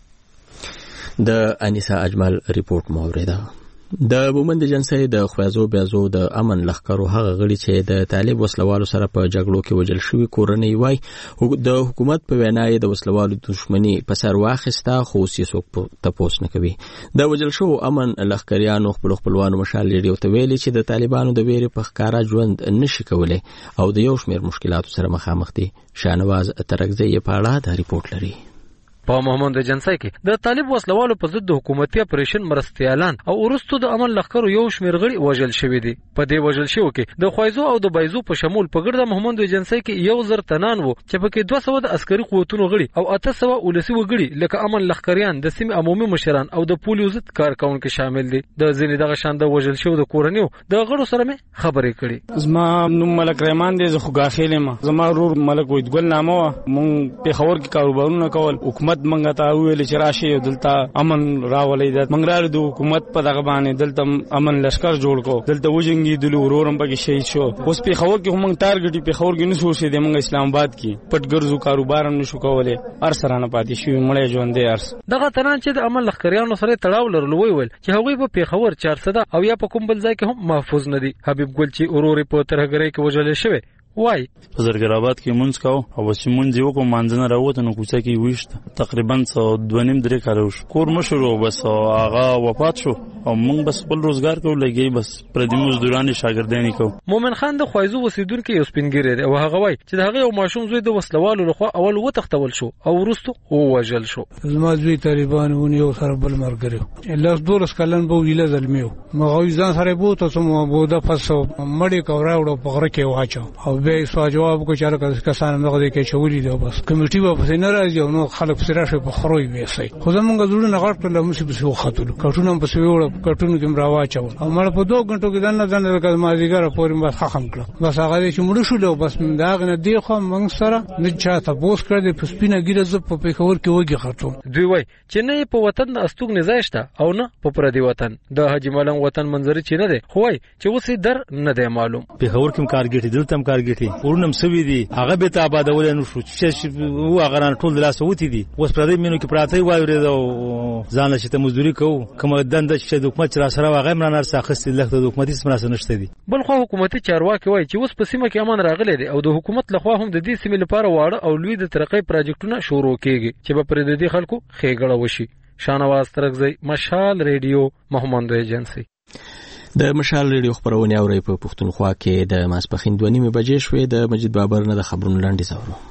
د انیسا اجمل ریپورت مو اوریدا. د مومند جنسي د خوازو بیازو د امن لخرو هغه غړي چې د طالب وسلوالو سره په جګړو کې وجل شوی کورنۍ وای د حکومت په وینای د وسلوالو دښمنی په سر واخسته خو سیسوک تپوس نه کوي. د وجل شو امن لخریانو خپلوانو مشال لري او ته ویلي چې د طالبانو د ویری په ښکارا ژوند نشي کولای او د یو شمیر مشکلاتو سره مخامخ دي. شانواز ترکزی په اړه د ریپورت لري. په مومند جنسي کې د طالب وسلوالو په ضد حکومتي اپریشن مرستيالان او ورستو د امن لخرو یو شمیر غړي وژل شوی دي. په دې وژل شو کې د خوایزو او د بایزو په شمول په ګرد مومند جنسي کې یو زر تنان وو چې په کې 200 د عسکري قوتونو غړي او 800 ولسی وګړي لکه امن لخریان د سیمې عمومي مشران او د پولیو ضد کارکونکو شامل دي. د ځینې دغه شان د وژل شو د کورنیو د غړو سره مې خبرې کړې. زما نوم ملک رحمان دی زه خو غاخیل ما زما رور ملک ویدګل نامه مونږ په خبر کې کاروبارونه کول حکومت مونږ ته ویل چې راشي دلته امن راولې د منګرال د حکومت په دغه باندې دلته امن لشکر جوړ کو دلته وجنګي د ورورم پکې شهید شو. اوس په خبر کې هم ټارګټ په خبر کې نشو شي د موږ اسلام آباد کې پټګرزو کاروبار نشو کولای هر سره نه پاتې شي مړې ژوند دی ارس دغه تنان چې د امن لخریانو سره تړاو لرلو ویل چې هغوی په خبر 400 او یا په کوم بل ځای کې هم محفوظ نه دي. حبیب ګل چې اوروري په ترهګرۍ کې وژل شوی وای په زرګرآباد کې مونږ کاو او چې مونږ یو کوم منځنه راوته نو کوڅه کې وښته تقریبا 2.5 کال وش کور مشرو بس هغه وفات شو او مونږ بس خپل روزګار کوو لګي بس پر دې مزدورانه شاګردانی کوو. مومن خان د خوایزو وسیدونکو یو سپینګری دی او هغه وای چې دغه یو ماشوم زوی د وسلوالو لخوا اول وتختول شو او ورستو وژل شو. زما زوی طالبانونه یو سره بل مرګره لاس دولس کلن بو ویله زلمیو مغوی ځان سره بو ته سمو بو د پس مړی کوراوړو په غره کې واچو او به سوال جواب کو چاره کسان دغه کې چولې دی بس کمیټي به پسې ناراضي او نو خلک پسې راشه په خروي وېسي خو زمونږ زړه نه غړ کړل موږ په سو خاطر کټونو په سو وړ کټونو کې راواچو او مړ په 2 غنټو کې دنه د مازیګر پورې بس ختم کړ بس هغه چې مړ شو له بس دا غنه دی خو موږ سره نه چاته بوس کړ دې په سپینه ګیره ز په پیښور کې وږي خاطر دوی وای چې نه په وطن د استوګ نه ځایشته او نه په پردي وطن د حاجی ملنګ وطن منظر چې نه دی خو وای چې وسې در نه دی معلوم پیښور کې کارګټي دلته هم کارګټي ورنم سوي دي هغه به ته آبادول نه شو چې و هغه ران ټول دلاسه وتی دي اوس پردي مینو کې پراته وایره ځان چې ته مزدوري کوو کوم دند چې حکومت را سره هغه مرانر ساخست لخت د حکومتي سمراسه نشته دي بل خو حکومتي چارواکي وای چې اوس په سیمه کې امن راغلی دی او د حکومت لخوا هم د دې سیمې لپاره واړه او لوی د ترقۍ پروجیکټونه شروع کیږي چې په پردي خلکو خېګړه وشي. شانواز ترغزی، مشال ریډیو، محمد ایجنسی. د مشال ریډیو خبرونه اوري په پښتونخوا کې د ماسپخین 2:30 بجې شوې. د مجید بابر نه د خبرونو لاندې زورو.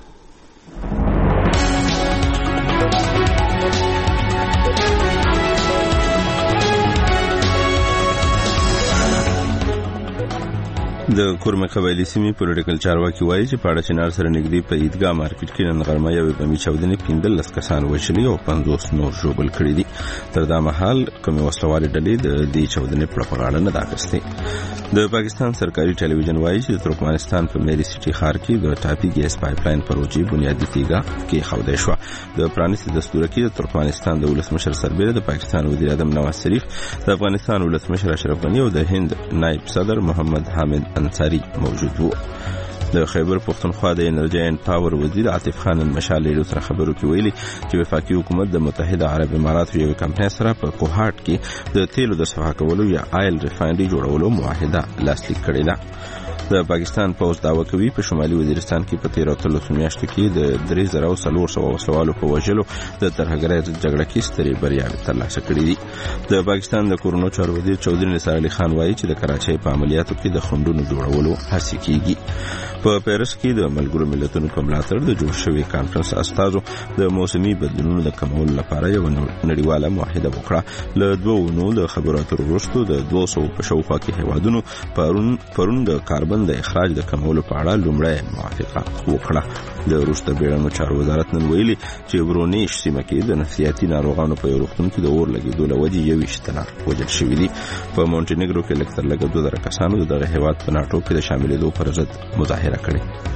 د کورمه قبایلی سیمې پولیټیکل چارواکي وایي چې پاړه چنار سره نږدې په عیدګاه مارکیټ کې نن غرمه یو بمي چاودنې 15 کسان وژلي او 50 نور ژوبل کړي دي. تر دا مهال کومې وسلوالې ډلې د دې چاودنې په اړه نه دا اخیستې. د پاکستان سرکاري ټلویزیون وایي چې د ترکمنستان په میری سټي ښار کې د ټاپي ګیس پایپلاین پروژې بنیادی تیګه کې خوده شو. د پرانیستي دستور کې د ترکمنستان د ولسمشر سربېره د پاکستان وزیر اعظم نواز شریف، د افغانستان ولسمشر اشرف غنی او د هند نائب صدر محمد حامد انصاری موجود وو. د خیبر پختونخوا د انرژي اینڈ پاور وزیر عاطف خان مشال له سره خبرو کې ویلي چې وفاقي حکومت د متحده عرب اماراتو یو کمپنۍ سره په کوهاټ کې د تیلو د صفا کولو یا آیل ریفاینري جوړولو معاهده لاسلیک کړې ده. د پاکستان پوز داوا کوي په شمالي وزیرستان کې په 13 میاشتو کې د 3400 وسلوالو په وژلو د ترهګرۍ جګړه کې سترې بریاوې ترلاسه کړې دي. د پاکستان د کورونو چارو وزیر چودري نثار علي خان وایي چې د کراچۍ په عملیاتو کې د خندونو جوړولو هڅې کیږي. په پیرس کې د ملګرو ملتونو په ملاتړ د جوړ شوی کانفرنس استازو د موسمي بدلونونو د کمولو لپاره یو نړیواله معاهده وکړه. له 2 نو د خبرو اترو وروسته د 200 په شاوخوا کې هیوادونو پرون د کاربن د اخراج د کمولو په اړه لومړی موافقه وکړه. د روسته بیړنو چارو وزارت نن ویلي چې برونیش سیمه کې د نفسیاتي ناروغانو په روغتون کې د اور لګیدو لوجې 21 تنه وژل شوي دي. په مونټینیګرو کې لکتر لګ 2000 کسانو دغه هیواد په ناټو کې د شاملېدو پر ضد مظاهره کړې.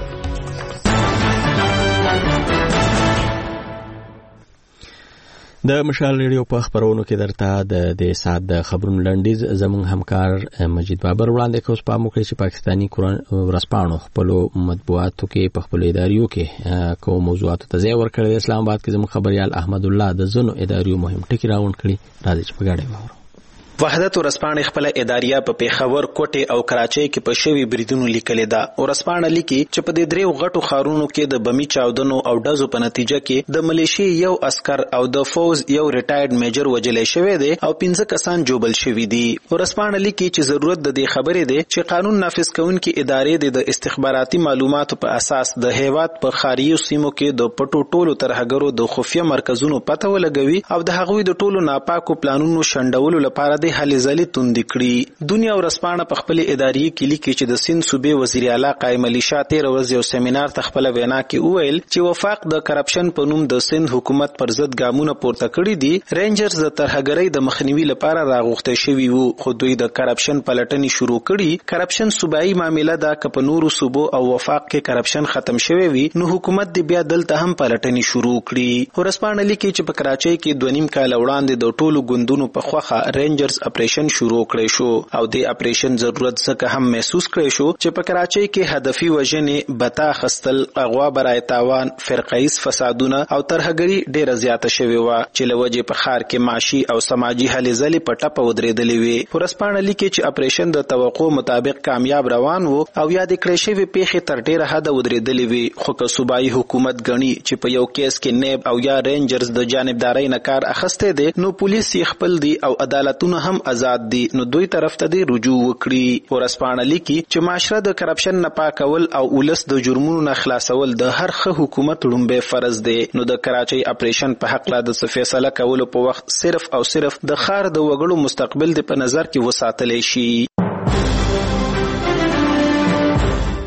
د مشال ریډیو په خبرونو کې درته د سات د خبرونو لنډیز زموږ همکار مجید بابر وړاندې کوي. په موقع چې پاکستانی ورځپاڼو خپل مطبوعاتو کې په خپل اداریو کې کوم موضوعاتو ته ځای ورکړی. اسلام آباد کې زموږ خبريال احمد الله د زنو اداریو مهم ټکی راوند کړي. راځي چې په ګاډي وورو. وحدت ورسپانې خپل اداریه په پیښور، کوټه او کراچۍ کې په شوی بریدونو لیکلې ده. ورسپانې لیکي چې په دې دریو غټو خارونو کې د بمی چاودنو او ډزو په نتیجه کې د ملیشي یو عسكر او د فوز یو ریټایرډ میجر وجلې شوی دی او 15 کسان جوبل شوی دي. ورسپانې لیکي چې ضرورت د دې خبرې دی چې قانون نافذ کوونکي ادارې د استخباراتي معلوماتو په اساس د هیواد په خاریو سیمو کې د پټو ټولو ترهګرو د خفیه مرکزونو پته ولګوي او د هغوی د ټولو ناپاکو پلانونو شندولو لپاره د هلي ځلې توندې کړي. دنیا ورسپانه په خپل اداري کې لیکي چې د سند صوبې وزیر اعلی قائم علي شاه 13 ورځې یو سیمینار ته خپل وینا کې وویل چې وفاق د کرپشن په نوم د سند حکومت پر ضد ګامونه پورته کړي دي. رینجرز د ترهګرۍ د مخنیوي لپاره راغوښته شوي وو خو دوی د کرپشن پلټنې شروع کړي. کرپشن صوبایي معاملې ده که په نورو صوبو او وفاق کې کرپشن ختم شوی وي نو حکومت دې بیا دلته هم پلټنې شروع کړي. ورسپانه لیکي چې په کراچۍ کې 2.5 کال وړاندې د ټولو ګوندونو په خوخه رینجرز اپریشن شروع کړی شو او د اپریشن ضرورت څخه هم محسوس کړی شو چې په کراچۍ کې هدفي وژنې، بتا خستل، اغوا برای تاوان، فرقه‌ایز فسادونه او ترهګری ډیره زیاته شوې و چې لوجه په خار کې معاشي او سماجی هلې ځلې په ټپه ودرېدلې وي. ورسپانه لیکي چې اپریشن د توقع مطابق کامیاب روان وو او یاد کړی شوی پیښې تر ډیره حد ودرېدلې وي خو که صوبایي حکومت غني چې په یو کیس کې نیب او یا رینجرز د جانبدارۍ نه کار اخسته دي نو پولیس یې خپل دي او عدالتونه هم آزاد دي نو دوی طرف ته دی رجوع وکړي. ورسپانه لیکي چې معاشره د کرپشن نه پاکول او ولس د جرمونو نه خلاصول د هر ښه حکومت لومبه فرض دی. نو د کراچۍ اپریشن په حق لا د فیصله کولو په وخت صرف او صرف د خار د وګړو مستقبل د په نظر کې وساتل شي.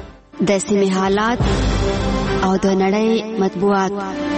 د سیمې حالات او د نړۍ مطبوعات.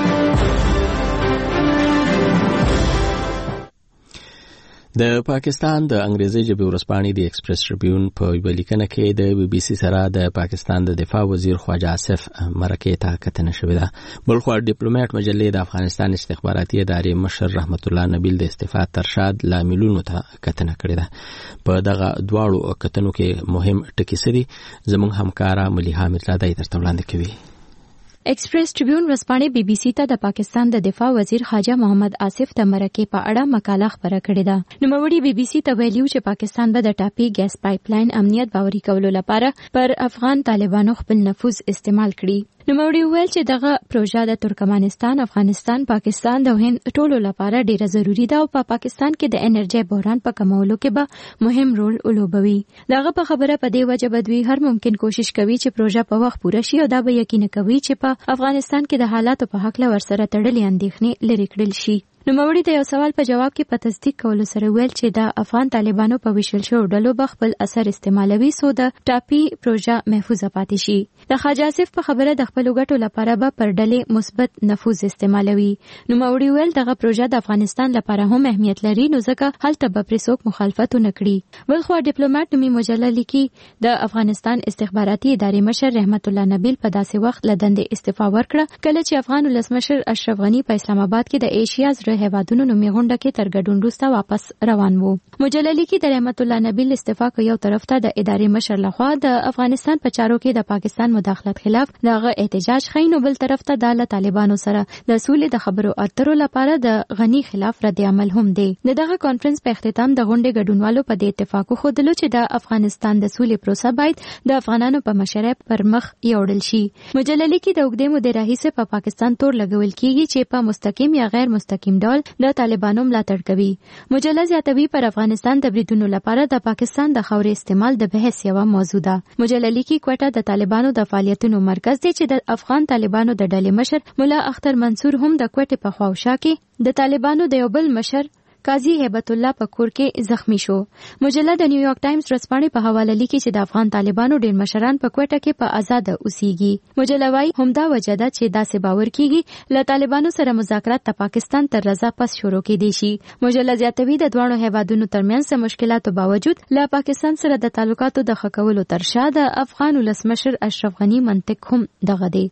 د پاکستان د انګریزي ژبې ورځپاڼې د ایکسپریس ټریبیون په یوه لیکنه کې د بي بي سي سره د پاکستان د دفاع وزیر خواجه آصف مرکې ته کتنه شوې ده. بلخوا ډیپلوماټ مجلې د افغانستان استخباراتي ادارې مشر رحمت الله نبیل د استعفا ترشاد لاملونو ته کتنه کړې ده. په دغه دواړو کتنو کې مهم ټکي څه دي؟ زموږ همکاره ملیحه میرزادی درته وړاندې کوي. ایکسپریس ټریبیون ورځپاڼې بي بي سي ته د پاکستان د دفاع وزیر خواجه محمد آصف د مرکې په اړه مقاله خبره کړې ده. نوموړي بي بي سي ته ویلي چې پاکستان به د ټاپي ګیس پایپ لاین امنیت باوري کولو لپاره پر افغان طالبانو خپل نفوذ استعمال کړي. نوموړي ویل چې دغه پروژه د ترکمنستان، افغانستان، پاکستان او هند ټولو لپاره ډیره ضروری ده او په پاکستان کې د انرژي بحران په کمولو کې به مهم رول ولوبوي. دغه په خبره په دې وجه بدوي هر ممکن کوشش کوي چې پروژه په وخت پوره شي او دا به یقیني کوي چې په افغانستان کې د حالاتو په حق له ورسره تړلې اندېښنې لرې کړل شي. نوموړي د یو سوال په جواب کې په تصدیق کولو سره ویل چې د افغان طالبانو په ویشل شو ډلو به خپل اثر استعمالوي سو د ټاپي پروژه محفوظه پاتې شي. د خواجه آصف په خبره د خپل ګټو لپاره به پر ډلې مثبت نفوذ استعمالوي. نوموړي ویل دغه پروژه د افغانستان لپاره هم اهمیت لري نو ځکه هلته به پرې څوک مخالفت ونه کړي. بلخوا ډیپلوماټ نومي مجله لیکي د افغانستان استخباراتي ادارې مشر رحمت الله نبیل په داسې وخت له دندې استعفا ورکړه کله چې افغان ولسمشر اشرف غني په اسلام آباد کې د ایشیا زړه هیوادونو نومي غونډه کې تر ګډون وروسته واپس روان وو. مجله لیکي د رحمت الله نبیل استعفا کو یو طرف ته د ادارې مشر لخوا د افغانستان په چارو کې د پاکستان مداخلت خلاف دغه احتجاج خاين او بل طرف ته د طالبانو سره د سولې د خبرو اترو لپاره د غني خلاف رد عمل هم دی. دغه کانفرنس په اختتام د غونډې ګډونوالو په دې اتفاق خوده چې د افغانستان د سولې پروسه باید د افغانانو په مشرۍ پر مخ یوړل شي. مجله لیکي د اوږدې مودې راهیسې په پاکستان تور لګول کیږي چې په مستقیم یا غیر مستقیم ډول د طالبانو ملاتړ کوي. مجله زیاتوي پر افغانستان د بریدونو لپاره د پاکستان د خاورې استعمال د بحث یوه موضوع ده. مجله لیکي کوټه د طالبانو د فعالیتونو مرکز دی چې د افغان طالبانو د ډلې مشر مولا اختر منصور هم د کوټې په خواوشا کې د طالبانو د یو بل مشر قاضي هیبت الله په کور کې زخمی شو. مجله د نیویارک ټایمز ورځپاڼې په حواله لیکي چې د افغان طالبانو ډېر مشران په کوټه کې په آزاد اوسېږي. مجله وايي همدا وجه ده چې داسې باور کیږي له طالبانو سره مذاکرات د پاکستان تر رضا پس شروع کېدی شي. مجله زیاتوي د دواړو هیوادونو ترمنځ مشکلاتو باوجود له پاکستان سره د تعلقاتو د ښه کولو تر شا د افغان ولسمشر اشرف غني منطق هم دغه دی.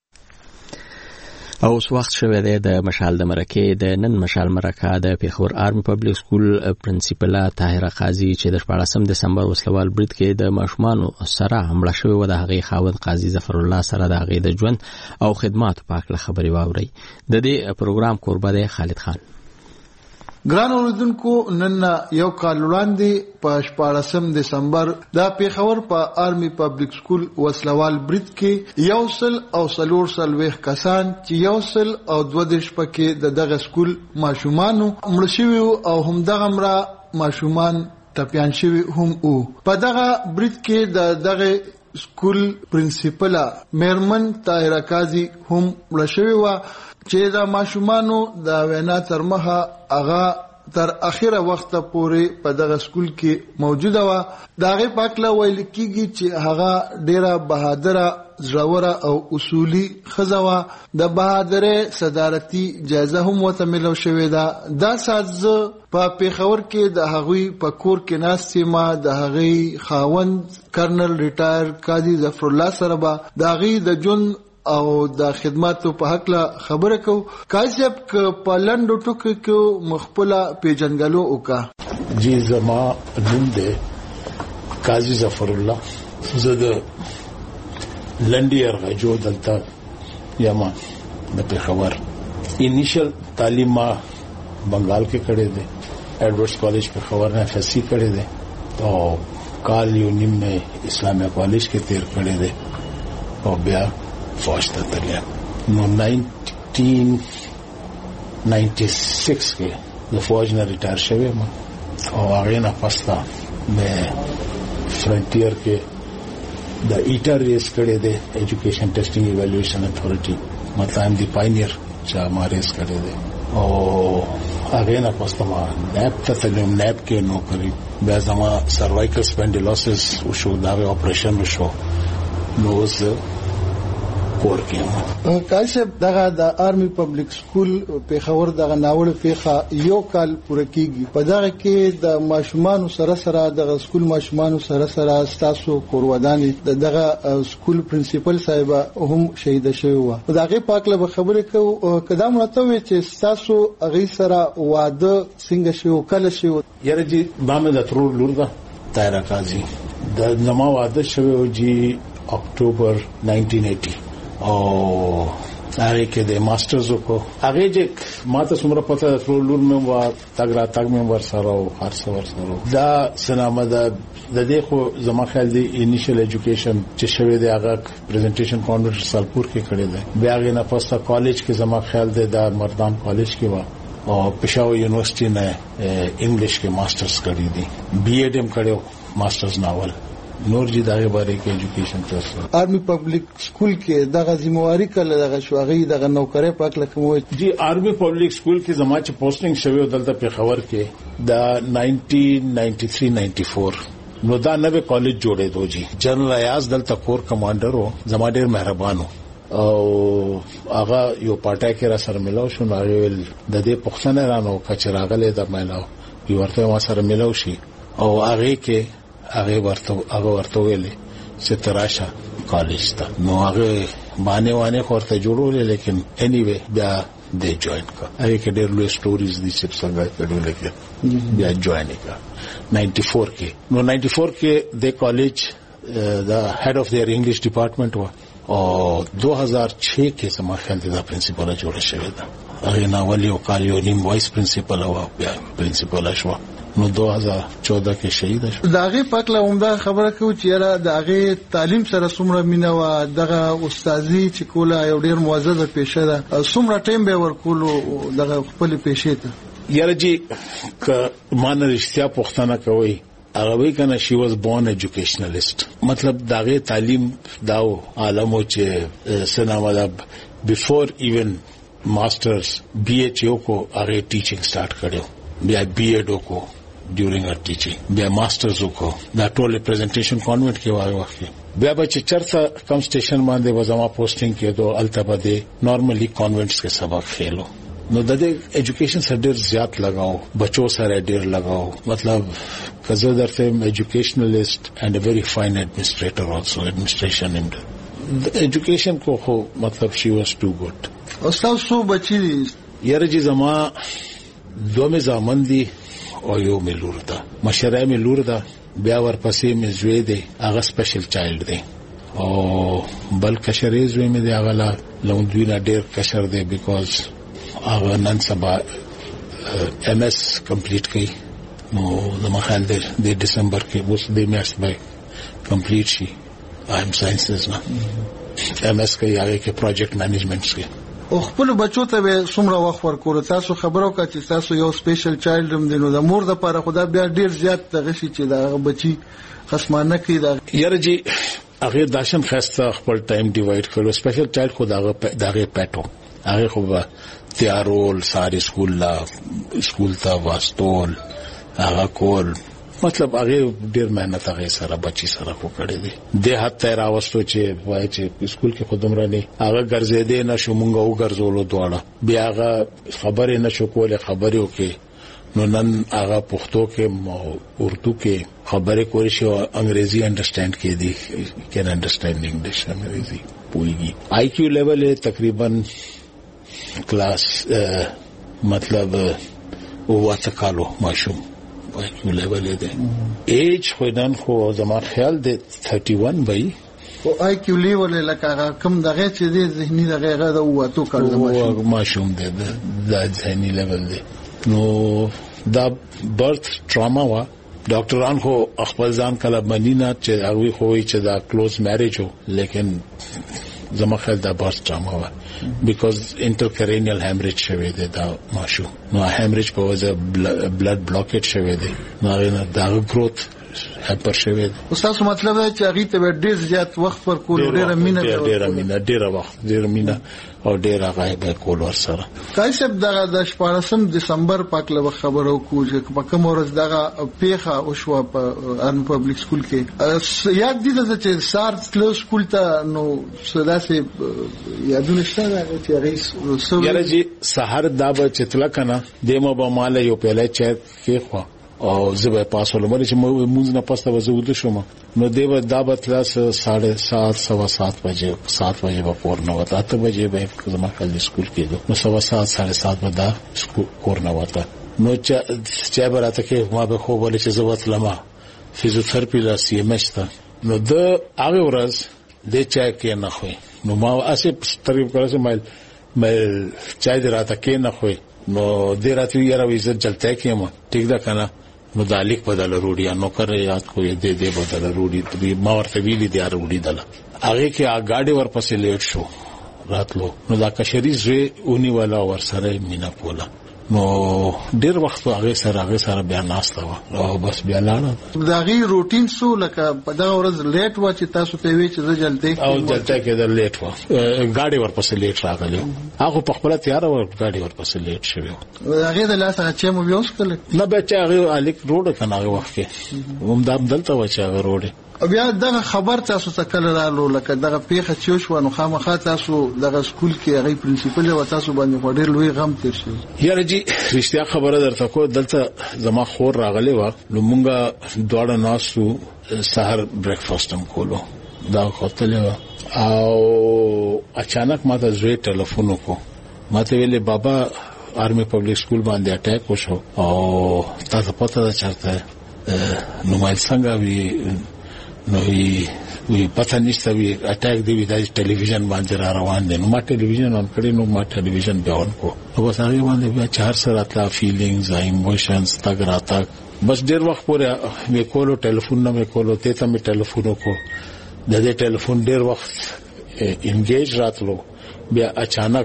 او اوس وخت شوی دی د مشال د مرکې د نن مشال مرکه د پیښور آرمی پبلک سکول پرنسپله طاهره قاضي چې د 14 دسمبر وسلوال برید کې د ماشومانو سره حمله شوی و د هغې خاوند قاضي ظفر الله سره د هغې د ژوند او خدماتو په هکله خبرې واورئ. د دې پروګرام کوربه دی خالد خان. ګران اوریدونکو نن یو کال وړاندې په 14 دسمبر د پیښور په آرمی پبلک سکول وسلوال برید کې 140 کسان چې 122 پکې د دغه سکول ماشومانو مړ شوي او هم دغه مړه ماشومان ټپیان شوي هم وو. په دغه برید کې د دغه سکول پرنسپله میرمن طاهره قاضي هم مړ شوي وه چې د ماشومانو د وینا تر مخه هغه تر اخره وخت پورې په دغه سکول کې موجوده و. د هغې په هکله ویل کېږي چې هغه ډیره بهادره، زړوره او اصولي ښځه وه. د بهادرۍ صدارتي جایزه هم ورته میلاو شوې ده. دا ساعت زه په پیښور کې د هغوی په کور کې ناست یم. د هغې خاوند کرنل ریټایر قاضي ظفر الله سره به د هغې د ژوند او د خدماتو په حقله خبره کو. قاضي صاحب که په لنډو ټکو کې مخپله پیژنګلو وکړه. جی زما نوم دی قاضي ظفر الله. زه د لنډي ارغجو دلته یم د پیښور. انیشل تعلیم ما بنگال کې کړی دی، ایډورډز کالج پیښور نه FSC کړی دی او کال یو نیم مې اسلامیہ کالج کې تیر کړی دی او بیا فوج ته تللی. نو 1996 کې د فوج نه ریټایر شوی یم او هغې نه پس ته مې فرنټیر کې د ایټر ریس کړی دی، ایجوکیشن ټیسټینګ ایوالویشن اتھارټي، مطلب ام دی پاینیر چې ما ریس کړی دی. او هغې نه پس ته ما نیب ته تلم. نیب کې نوکري، بیا زما سروایکل سپینډیلوسس وشو، د هغې اپریشن وشو نو زه کور کې کاشف دغه د آرمي پبلک سکول پیښور دغه ناول پیښه یو کال پوره کیږي په دغه کې د ماشومان سره دغه سکول ماشومان سره تاسو کوروداني دغه سکول پرنسپل صاحب هم شهید شوی و دغه پاکله خبرې کو کدا مرته چې تاسو هغه سره واده څنګه شو کله شو یاره جی بامه د ترور لور ده تایرا قاضي د نما واده شوی جی اکتوبر 1980 او هغه کې د ماسترز کو هغه چې ماته څومره پته ده ټول لور مې وا تاګ مې ور سره او هر څه ور سره دا سنامه د دې خو زما خیال دی انیشل ایجوکیشن چې شوی دی هغه پریزنټیشن کانوینټ سالپور کې کړی دی بیا هغه نه پسته کالج کې زما خیال دی د مردان کالج کې و او پېښور یونیورسيټي نه انګلیش کې ماسترز کړی دی بی ایډ هم کړو ماسترز ناول نور جی دغه باره کې ایجوکیشن تاسو آرمي پبلک سکول کې دغه ذمہواری کله دغه شوغي دغه نوکرې پاک لکه جی آرمي پبلک سکول کې زما چې پوسټینګ شوی دلته په خبر کې د 1993-94 نو دا نوې کالج جوړې دو جی جنرال ایاز دلته کور کمانډر و زما ډیر مهربانو او هغه یو پټه کې را سره ملاو شو نو د دې پښتنه رانو کچراغله د ملاو یو ورته ما سره ملاو شي او هغه کې هغه ورته ویلې چې تراشه کالج ته نو هغه باندې ورته جوړول لیکن اني وی بیا د جوائن کا هغه کې ډېر لوی سټوريز دي چې څنګه کړو لیکن بیا جوائن کا 94 کې نو 94 کې د کالج د هډ اف their انګلیش ډپارټمنټ و او 2006 کې سم خیال دي دا پرنسپل جوړ شوی دا هغه ناول یو کال یو نیم وایس پرنسپل او بیا پرنسپل شو نو 2014 کې شهید شو داغه پکله عمده خبره کو چې را داغه تعلیم سره څومره مینه و دغه استادي چې کوله یو ډیر موزه پیشه ده څومره ټیم به ورکولو دغه خپل پیشه ته یاره جی ک مان رښتیا پښتنه کوي هغه وی کنه شي واز بورن ایجوکیشنالیست مطلب داغه تعلیم داو عالمو چې سنامه بیفور ایون ماسترز بی ایچ او کو هغه ټیچینګ سٹارټ کړو بیا بی ایډ کو ډیورینګ ار ټیچینګ بیا ماسترز کو دا ټول پریزنټیشن کانوینټ کې وایي بیا به چې چرته کم سټیشن باندې وزما پوسټینګ کې دو التبده نارملی کانوینټس کې سبق خېلو نو د دې ایجوکیشن سره ډیر زیات لگاو بچو سره ډیر لگاو مطلب کزه درته ایجوکیشنالیست اینڈ ا ویری فاین ایڈمنسٹریټر آلسو ایڈمنسٹریشن ان ایجوکیشن کو خو مطلب شي واز ټو ګډ استاد سو بچی یاره جی زما دومه زامن دي او یو ملور ده مشره ملور ده بیا ورپسې مې زوی دی هغه سپیشل چایلډ دی او بل کشرې زوی مې دی هغه لا لوندوی نه ډیر کشر دی بیکاز هغه نن سبا ام اس کمپلیټ کړي نو د مخال د دسمبر کې اوس د میاشت به کمپلیټ شي ایم ساينسز نه ام اس کې هغه کې پروجیکټ مینجمنټ کې او خپل بچو ته به څومره وخت ورکول تاسو خبرو کا چې تاسو یو سپیشل چایلډ هم دینو د مور د لپاره خدا بیا ډیر زیات تغشي چې دا بچي خصمانه کوي دا یاره جی هغه داشم خسته خپل ټایم ډیوایډ کړو سپیشل چایلډ خو داغه پټو هغه خو تیارول ساری سکول تا واستول هغه کول مطلب هغه ډیر مهنت هغه سره بچی سره کو کړی دی د حتی راوستو چې وای چې سکول کې خودم رانی هغه ګرځېدې نشو مونږ او ګرځولو دواړه بیا هغه خبرې نشو کوله خبرې وکي نو نن هغه پښتو کې اردو کې خبرې کوي شو انګريزي انډرسټاند کې دي کین انډرسټاند انګلیش انګريزي پويږي آی کیو لیول تقریبا کلاس مطلب واته کالو ماشوم وایو لیول دی ایج خو نن خو زما خیال دی 31 وای او آی کیو لیول لکه کم دغه چې دی ذهني دغه غدا واته کالو ماشوم دی د ذهني لیول دی نو دا برث ټراما وا ډاکټران خو خپل ځان کله منینا چې هغه خو چې دا کلوز میریج هو لیکن زما خیال دا برث ټراما وا because intracranial hemorrhage شوی دی دا ماشو نو hemorrhage په وجه blood blockage شوی دی نو دا growth هپر شوی تاسو مطلب دا چې هغه ته ډیر زیات وخت پر کول ډیر وخت ډیر مینه او ډیر غایب کول ورسره کایسب دغه د 14 دسمبر پاک له خبرو کو چې په کوم ورځ دغه پیخه او شو په ارم پبلک سکول کې یاد دي چې سار کلو سکول ته نو سداسه یادونه شته چې رئیس یاره جی سحر دا به چتلا کنه دیمه به مال یو پهله چا کې خو او زبې پاسول مله چې موږ نه پسته وزول شوم نو دیو دا بتلاس 7:30 بجے 7 بجے به کور نه وته 8 بجے به زما خپل سکول کې نو 7:30 7:30 به دا سکول کور نه وته نو چې براته کې ما به خو ولې چې زوت لما فزیوتراپی لا سی ام ایس ته نو د هغه ورځ د چا کې نه خوې نو ما اسه تقریبا کړه مې چای دراته کې نه خوې نو دراته یې راوځه چلته کې ما ټیک دا کنه نو دالیک بدل روډیا نو کر یاد کو دې بدل روډي ما ورته ویلي دی روډي دل هغه کې اګاډي ورپسې لیټ شو راتلو نو دا کشري زوی اونې والا ور سره مینا کولا نو ډیر وخت هغه سره بیا ناشته و او بس بیا لاړه دا غي روټین سو لکه په دا ورځ لیټ و چې تاسو ته وی چې جلدی او جلدی کې دا لیټ و ګاډي ورپسې لیټ راغلی هغه په خپل تیار و ګاډي ورپسې لیټ شوی هغه د لاسه چې مو بیوس کړل نه به چې هغه الیک روډ کنه هغه وخت کې هم دا دلته و چې هغه روډ بیا دغه خبر تاسو ته کله رالو لکه دغه پیخه چې شو نو خامخا تاسو دغه سکول کې هغه پرنسپل و تاسو باندې ډېر لوی غم تیر شو یاره جی رښتیا خبره درته کو دلته زما خور راغلی و نو مونږه دواړه ناسو سحر بریکفاست هم کولو دا خوتله او اچانک ماته زوی ټلیفون وکړ ماته ویلې بابا آرمی پبلک سکول باندې اٹیک وشو او تاسو پته ده چرته نو مال څنګه وی نو وی پته نشته وی اٹیک دی د ټلویزیون باندې را روان دي نو ما ټلویزیون اون کړی نو ما ټلویزیون به اون کو نو بس هغه باندې بیا 4 سره تلا فیلینګز ایموشنز تک راته بس ډیر وخت پورې مې کولو ټلیفون نه مې کولو ته مې ټلیفون وکړو د دې ټلیفون ډیر وخت انګیج راتلو بیا اچانک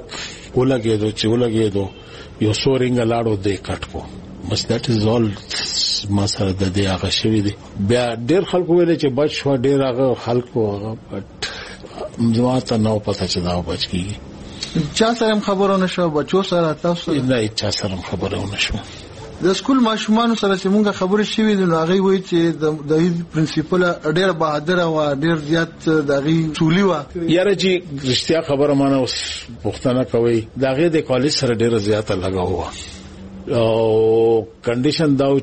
ولګېدو یو سورینګ لاړو دې کټ کو بس that is all ما سره د دې هغه شوی دی بیا ډیر خلکو ویل چې بچ شو ډیر هغه خلکو هغه بټ زماته نو پته چې دا بچ کیږي چا سره خبرونه شو بچو سره تاسو نه چا سره خبرونه شو د سکول ماشومان سره چې مونږه خبرې شوې دي نو هغه وایي چې د پرنسپل ډېر بهادر او ډېر زیات دغه سولي و یاره جی رښتیا خبره مانه پښتنه کوي دغه د کالج سره ډېر زیات لګاو او کنډیشن داو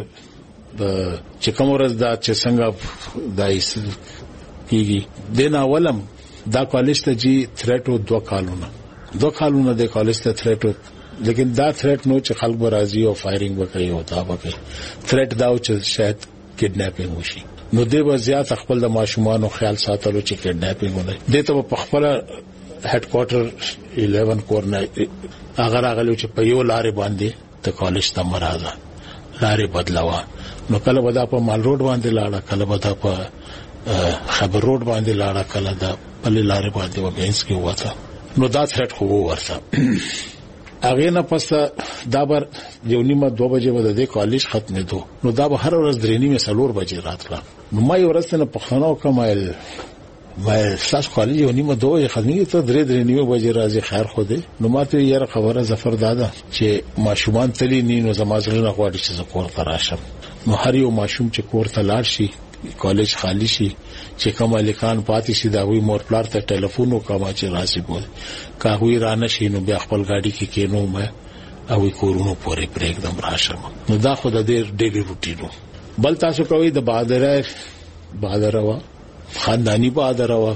چې کوم ورځ دا چې څنګه دای کیږي دین اولم دا کالج ته جی تھریټو 2 کالونه د کالج ته تھریټو لیکن دا تھریټ نو چې خلک برازي او فایرینګ وکړي او تا وکړي تھریټ داو چې شاید کډناپینګ وشي نو دی به زیات خپل د ماشومان خیال ساتلو چې کډناپینګ ونه دي ته په خپل هډ کوارټر 11 کورنر اگر هغه چې په یو لارې باندې ته کالج ته مرزه لارې بدلاوه نو کله ودا په مال روډ باندې لاړه کله ودا په خبر روډ باندې لاړه کله دا په لارې باندې وبینس کې وته نو دا تھریټ خو ورته هغه نه پس دا بر یو نیمه 2 بجې به د کالج ختمې دو نو دا به هر ورځ درې نیمه 4 بجې راتله نو ما یو ورځ نه پخناو کمال ما ساس کالج یو نیمه 2 بجې ختمې ته درې نیمه بجې راځي خیر خو دې نو ماته یې خبره ظفر دادا چې ماشومان تلی نو زمازرونه غواړي چې کور ته راشم نو هر یو ماشوم چې کور ته لاړ شي کالج خالی شي چې کوم الیکان پاتې شي دا وی مور پلار ته ټلیفون وکما چې راشي بول کا وی رانه شي نو بیا خپل گاډي کې کینو ما او کورونو پورې بریک دم راشم نو دا خو د دې ډیلی روټینو بل تاسو کوي د بادر وا خاندانی بادر وا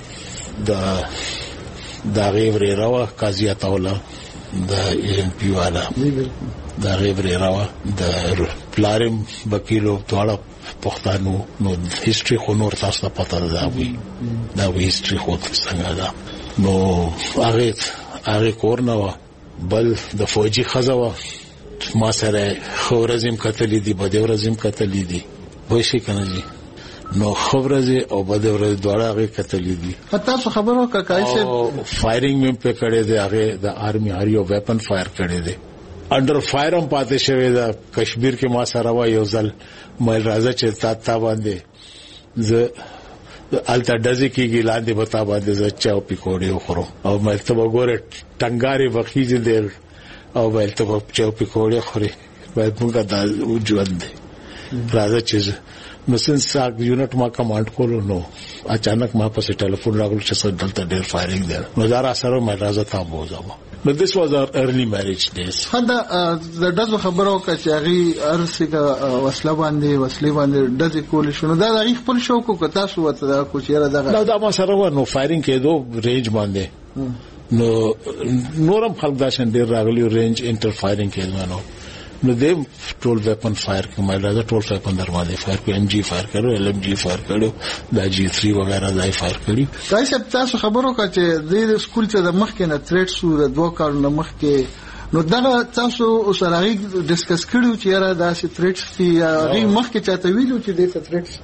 د غیبري روا قاضي تاولا د ام پی والا د غیبري روا د پلارم وکیلو ټول پښتانو نو هیستوري خو نور تاسو ته پته ده دا هیستوري خو څنګه ده نو هغه کور نه بل د فوجي خزاوه ما سره خورزم کتلې دي بدورزم کتلې دي وای شي کنه جی نو خبرزه او بدورز دواړه هغه کتلې دي حتی څه خبرو کاکای سے فایرینګ مې په کړه دي هغه د آرمي هریو ویپن فایر کړي دي انډر فایر هم پاتې شوی دا کشمیر کې ما سره وای یو ځل مې راځه چې تا باندې زه الته دځي کېږي لاندې بتا باندې زه چاو پکوړې وخورم او مې ته وګوره ټنګاري وخیږي دل او مې ته چاو پکوړې خوري باید موږ دا ژوند راځه چې نو سنساک یونټ ما کمانډ کولو نو اچانک ما په ټلیفون راغلی چې څه دلته ډېر فایرینګ دی نو دا را سره مې راځه تا بوزم. But this was our early marriage days. دا د دغه خبرو کې چې هغه ارسګه وسله باندې دځي کول شنو دا هغه خپل شوق کو تاسو وته دا کو چیرې دا ما سره و نو فایرینګ کېدو رینج باندې نو نورم خلک دا شن ډیر راغلی رینج انټر فایرینګ کېدو نو دې ټول ویپن فایر کومه دا ټول ویپن در باندې فایر کو ام جی فایر کړو ال ام جی فایر کړو دا جی 3 وغیرہ دا فایر کړی. تاسو تاسو خبرو کا چې د سکول ته د مخ کې نه تھریټ سو د دوه کارونه مخ کې نو دا تاسو سره ډیسکس کړو چې را دا چې تھریټس دي هغه مخ کې چاته ویلو چې د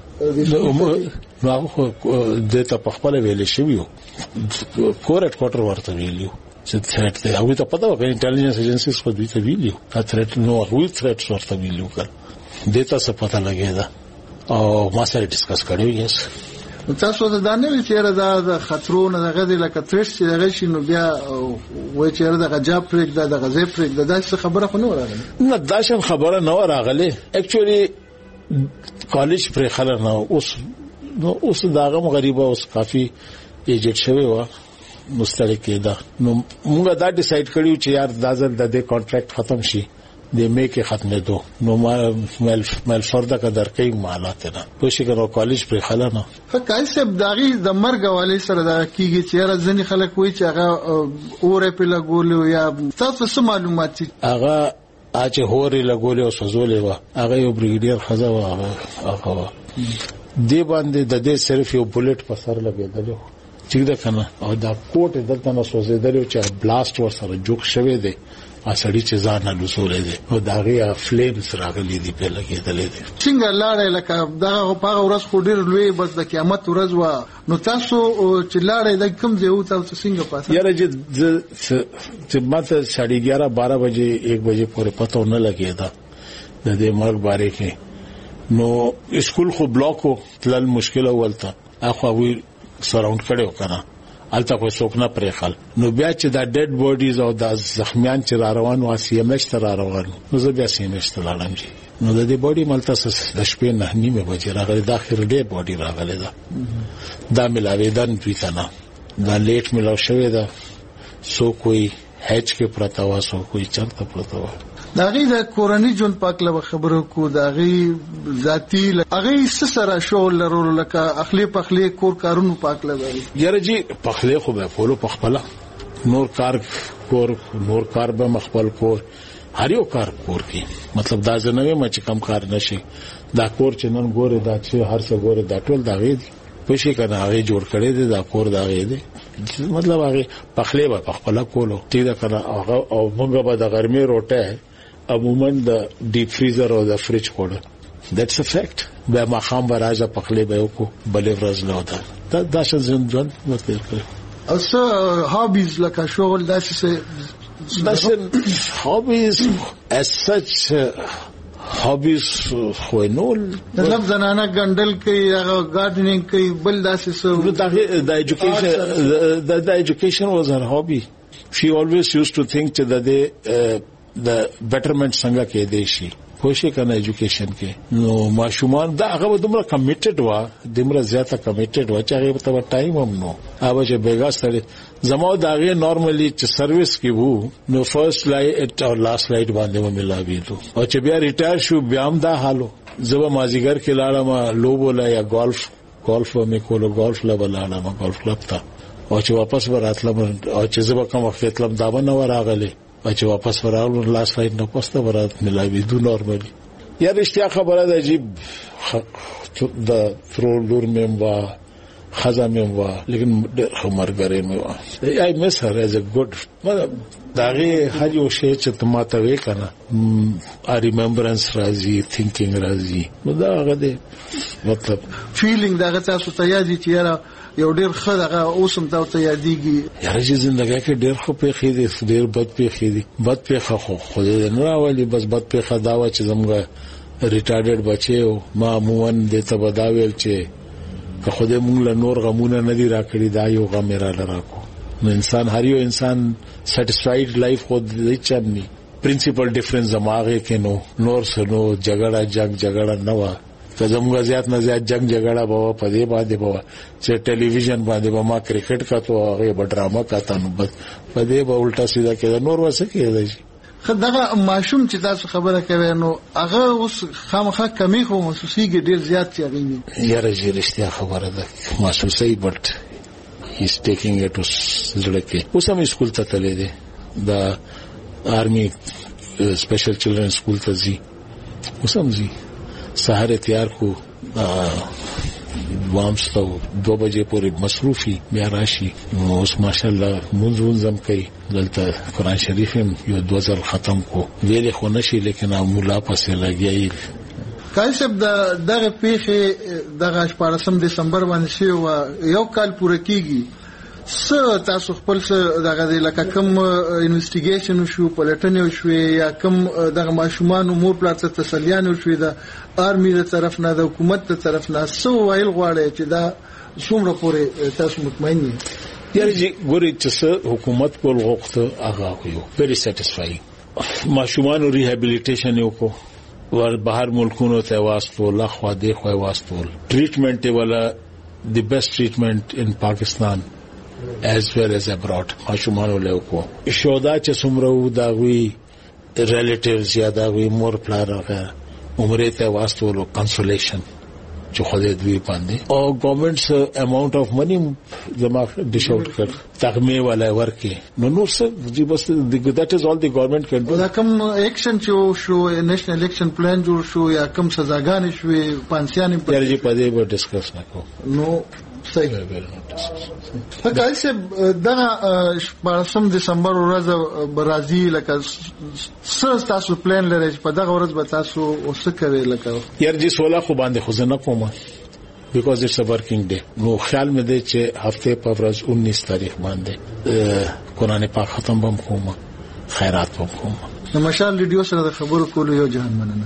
تھریټس نو هغه د ته په خپل ویل شویو کورټ کوارټر ورته ویلو چې تھریټ دی هغه ته پتا و چې انټيليجنس ایجنسیز په دې ته ویلو دا تھریټ نو هغه تھریټ ورته ویلو کړ دته څه پتا لګیدا او ما سره ډیسکس کړو یس تاسو دا نه چې را د خطرونه دغه د لکه تھریټ چې دغه شي نو بیا وای چې دا غجاب پریک دا غزه پریک دا خبره خو نه راغله نه دا شم خبره نه راغله اکچولی کالج پر خلک نه اوس داغه غریبه اوس کافي ایجټ شوی و مستلکه دا نو موږ دا ډیسایډ کړیو چې یار دا ځل د دې کانټریکټ ختم شي د مې کې ختمه دو نو ما مل فردا کا درکې مالات نه پوښی کړو کالج پر خلک نه فکای سب داغي د مرګ والي سره دا کیږي چې یار ځنی خلک وای چې هغه اورې په لګول یا تاسو څه معلومات هغه اچ هوري لګول او سوزولې و هغه یو بریګیډیر خزا و هغه دی باندې د دې صرف یو بولټ په سر لګیدل چې دا کنه او دا کوټ دلته نو سوزیدل چې بلاست ور سره جوړ شوی دی اسړی چې ځان نه لوسولې دي او داغه فلیمز راغلي دي په لګیدلې دي څنګه لاړې لکه دغه په ورځ خو ډیر لوی بس د قیامت ورځ و نو تاسو چې لاړې د کوم ځای او تاسو څنګه پاسه یاره چې ماته 11:30 12 بجې 1 بجې پورې پته نه لګیدا د دې مرګ باره کې نو اسکول خو بلاکو تلل مشکل اولته اخو وی سراوند کړو کنه الته کو څوک نه پرې خل نو بیا چې دا ډیډ باډیز او د زخمیان چې را روان و سی ام ایچ تر روان نو زه بیا سی ام ایچ ته لاړم نو د دې باډي ملته د شپې نه نیمه بجې راغلی د اخر ډیډ باډي راغلی دا ملاوي دن دوی کنه دا لیټ ملاو شوی دا سو کوئی هچ کې پرتا و سو کوئی چرته پرتا و داغي د کورنۍ جون پاکله خبرو کو داغي ذاتی هغه سره شول لرول لکه اخلي پخلي کور کارونو پاکله وي یاره جی پخلي خو به فولو پخپله نور کار به مخبل کور هر یو کار کور کی مطلب دا زنوي مچ کم کار نشي دا کور چې نن ګوره دا چې هر څه ګوره دا ټول داغي پښې کنه هغه جوړ کړي دي دا کور داغي دي مطلب هغه پخلي به پخپله کولو تی دا کنه هغه او موږ به د ګرمي روټه عموما د ډیپ فریزر او د فریج کوډ that's a fact به ما خام برازه پخلي به کو بلې ورځ نه ودا دا شزن ځن مطلب کړ او څه هابیز لکه شغل داسې هابیز as such هابیز خو نو مطلب زنانه ګندل کوي هغه ګارډنینګ کوي بل داسې د education was her hobby she always used to think that the betterment څنګه کې دی شي خوشي کنه ایجوکیشن کې نو ماشومان دا هغه دومره کمیټډ و دومره زیاته کمیټډ و چې هغه په ټایم هم نو هغه چې بیګا سره زمو دا غي نورمالي چې سرویس کې وو نو فرست لایټ او لاست لایټ باندې مې ملاوي دو او چې بیا ریټایر شو بیا هم دا حالو زما مازیګر کې لاړم لوبو لا یا گولف مې کولو گولف لا ولاړم گولف کلب ته او چې واپس وراتلم او چې زما کوم وخت تلم دا نه وراغله چې واپس ورغلو لاس فایټ نه پسته ورات ملاوي دو نورمالي یا رښتیا خبره ده عجیب د ترور لور مې وا خزا مې وا لیکن مرګره مې وا I miss her as a good داغه هر یو شی چې تماته وې کنه remembrance راځي thinking راځي نو دا هغه دې مطلب فیلینګ دغه تاسو ته یادي چې یو ډیر ښه دغه اوسم ته یادېږي؟ یاره چې زندګۍ کې ډیر خو پیښې دي، ډیر بد پیښې دي. بد پیښه خو خدای نه راولي، بس بد پیښه دا و چې زموږ ریټایرډ بچي او ما عموما د تبداویل چې که خدای مونږ له نور غمونه نه دی راکړي، دا یو غم را لراکو. نو انسان هر یو انسان سټیسفاید لایف خو دې چمني. پرنسپل ډیفرنس زماغه کې نور سنو جګړه نه و. که زموږ زیات نه زیات جګړه به په دې باندې به چې ټلویزیون باندې به ما کرکټ کاته او هغه به ډراما کاته، نو بس په دې به الټا سیده کېده، نور وسه کېده. دغه ماشوم چې تاسو خبره کوي نو هغه اوس خامخا کمی خو محسوسيږي ډیر زیات چاغینی. یاره چې رښتیا خبره ده محسوسي، بټ هی از ټیکینګ اټ زړه کې. اوس هم سکول ته تللی دی، د آرمی سپیشل چلډرن سکول ته ځي. اوس هم ځي، سهار تیار کو وامسته 2 بجې پورې مصروفي بیا راشي. نو اوس ماشاءالله منځم کوي، دلته قرآن شریف هم یو 2000 ختم کو، ویلې خو نشي لیکن مولا پسې لګیایي. کله چې دغه پیښه دغه 14 دسمبر باندې شو یو کال پوره کیږي، تاسو خپل دغه لکه کوم انویسټیګیشن شو، پلټنې شو، یا کوم دغه ماشومان امور پلاټ تسلیان شو د آرمی د طرف نه، د حکومت د طرف نه، سو ویل غواړي چې دا څومره پورې تاسو مطمئن یې؟ یاره چې ګوري چې حکومت کول غوښته هغه یو very satisfying. ماشومان ریهابیلیټیشن یو کو ور بهر ملکونو ته واستول، خو دې خو واستول ټریټمنټ ولا the best treatment in Pakistan as well as abroad. ماشومان له کو شودا چې څومره داوی ریلیټیوز یا داوی مور پلارغه عمره ته واستول کنسولیشن چې خدای دوی باندې او ګورنمنټس اماونت اف منی زما ډیش اوټ کړ تغمه ولا ورکه. نو سر جی بس دیٹ از all the government can do. دا کوم اکشن چې شو نېشنل الیکشن پلان جوړ شو یا کوم سزاګانې شوې پانسیانې په دې په دې به ډیسکس نکو. نو صحیح هغه چې دا 14 دسمبر ورځ برازیل لکه تاسو پلان لرئ په دغه ورځ به تاسو اوس کوي لکه یار جی 16 خو باندې خو نه کوم because it's a working day. نو خیال مې دی چې هفته په ورځ 19 تاریخ باندې قرآن پاک ختم بم کوم، خیرات بم کوم. نو مشال ریډیو سره د خبرو کولو یو جهان مننه.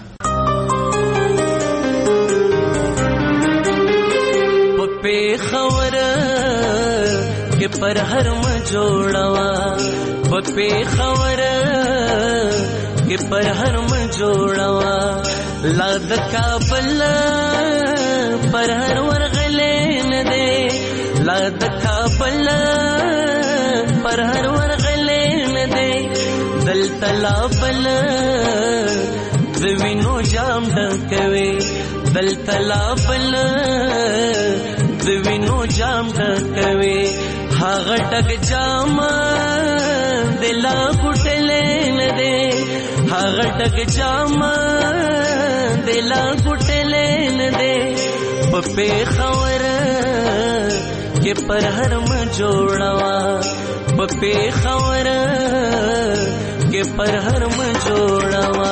په خبره کې پر هر م جوړوا، په خبره کې پر هر م جوړوا، لا د کابل پر هر ورغلې نه دې، لا د کابل پر هر ورغلې نه دې، دل تلا بل د وینو جام ډکوي، دل تلا بل د وینو جام ډکوي، هغه ټک جام دلا ګټلې نه دې، هغه ټک جام دلا ګټلې نه دې، په خبره کې پر هر م جوړوا، په خبره کې پر هر م جوړوا.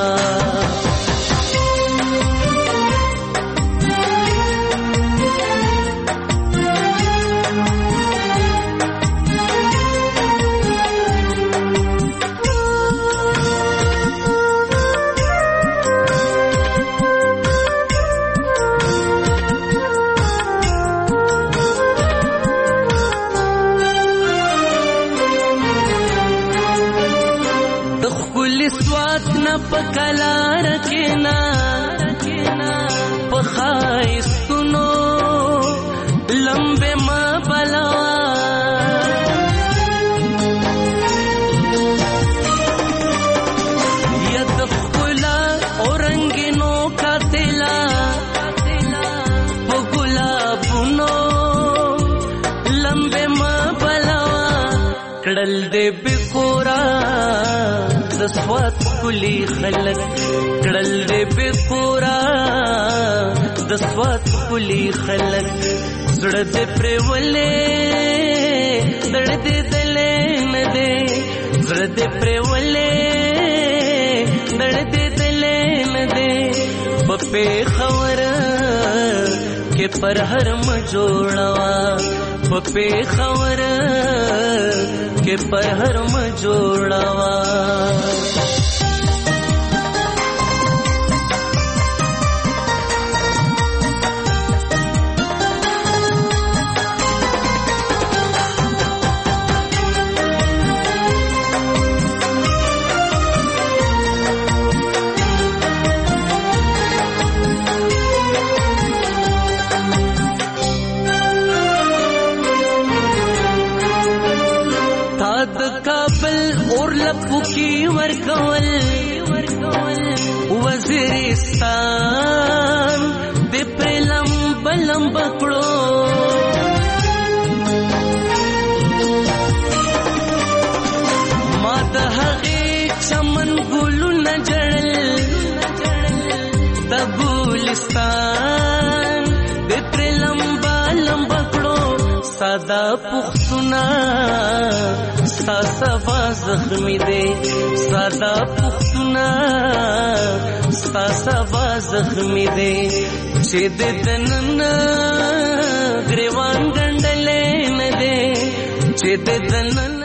پکلا رکنا پخایستونو لمبه ما بلوا، ید خلا اورنگینو کاتلا پګلابونو لمبه ما بلوا، کړل دې بکورا د سوات کلی خلک، کړل دې بکورا د سوات کلی خلک، زړه دې پرولې دړ دې دلې نه دې، زړه دې پرولې دړ دې دلې نه دې، په خبره کې پر هر م جوړوا، पे खबर के पहर में जोड़ावा की वर्कवल वजीरिस्तान दे प्रेलम बलम बकड़ो मात हगे चमन गुलु न जड़ल तगुलिस्तान दे प्रेलम बलम बकड़ो सादा पुख्तुना सा सवा जख्मी दे सादा पुख्तुना सा सवा जख्मी दे चेद दनन ग्रेवान गंडले न दे चेद दनन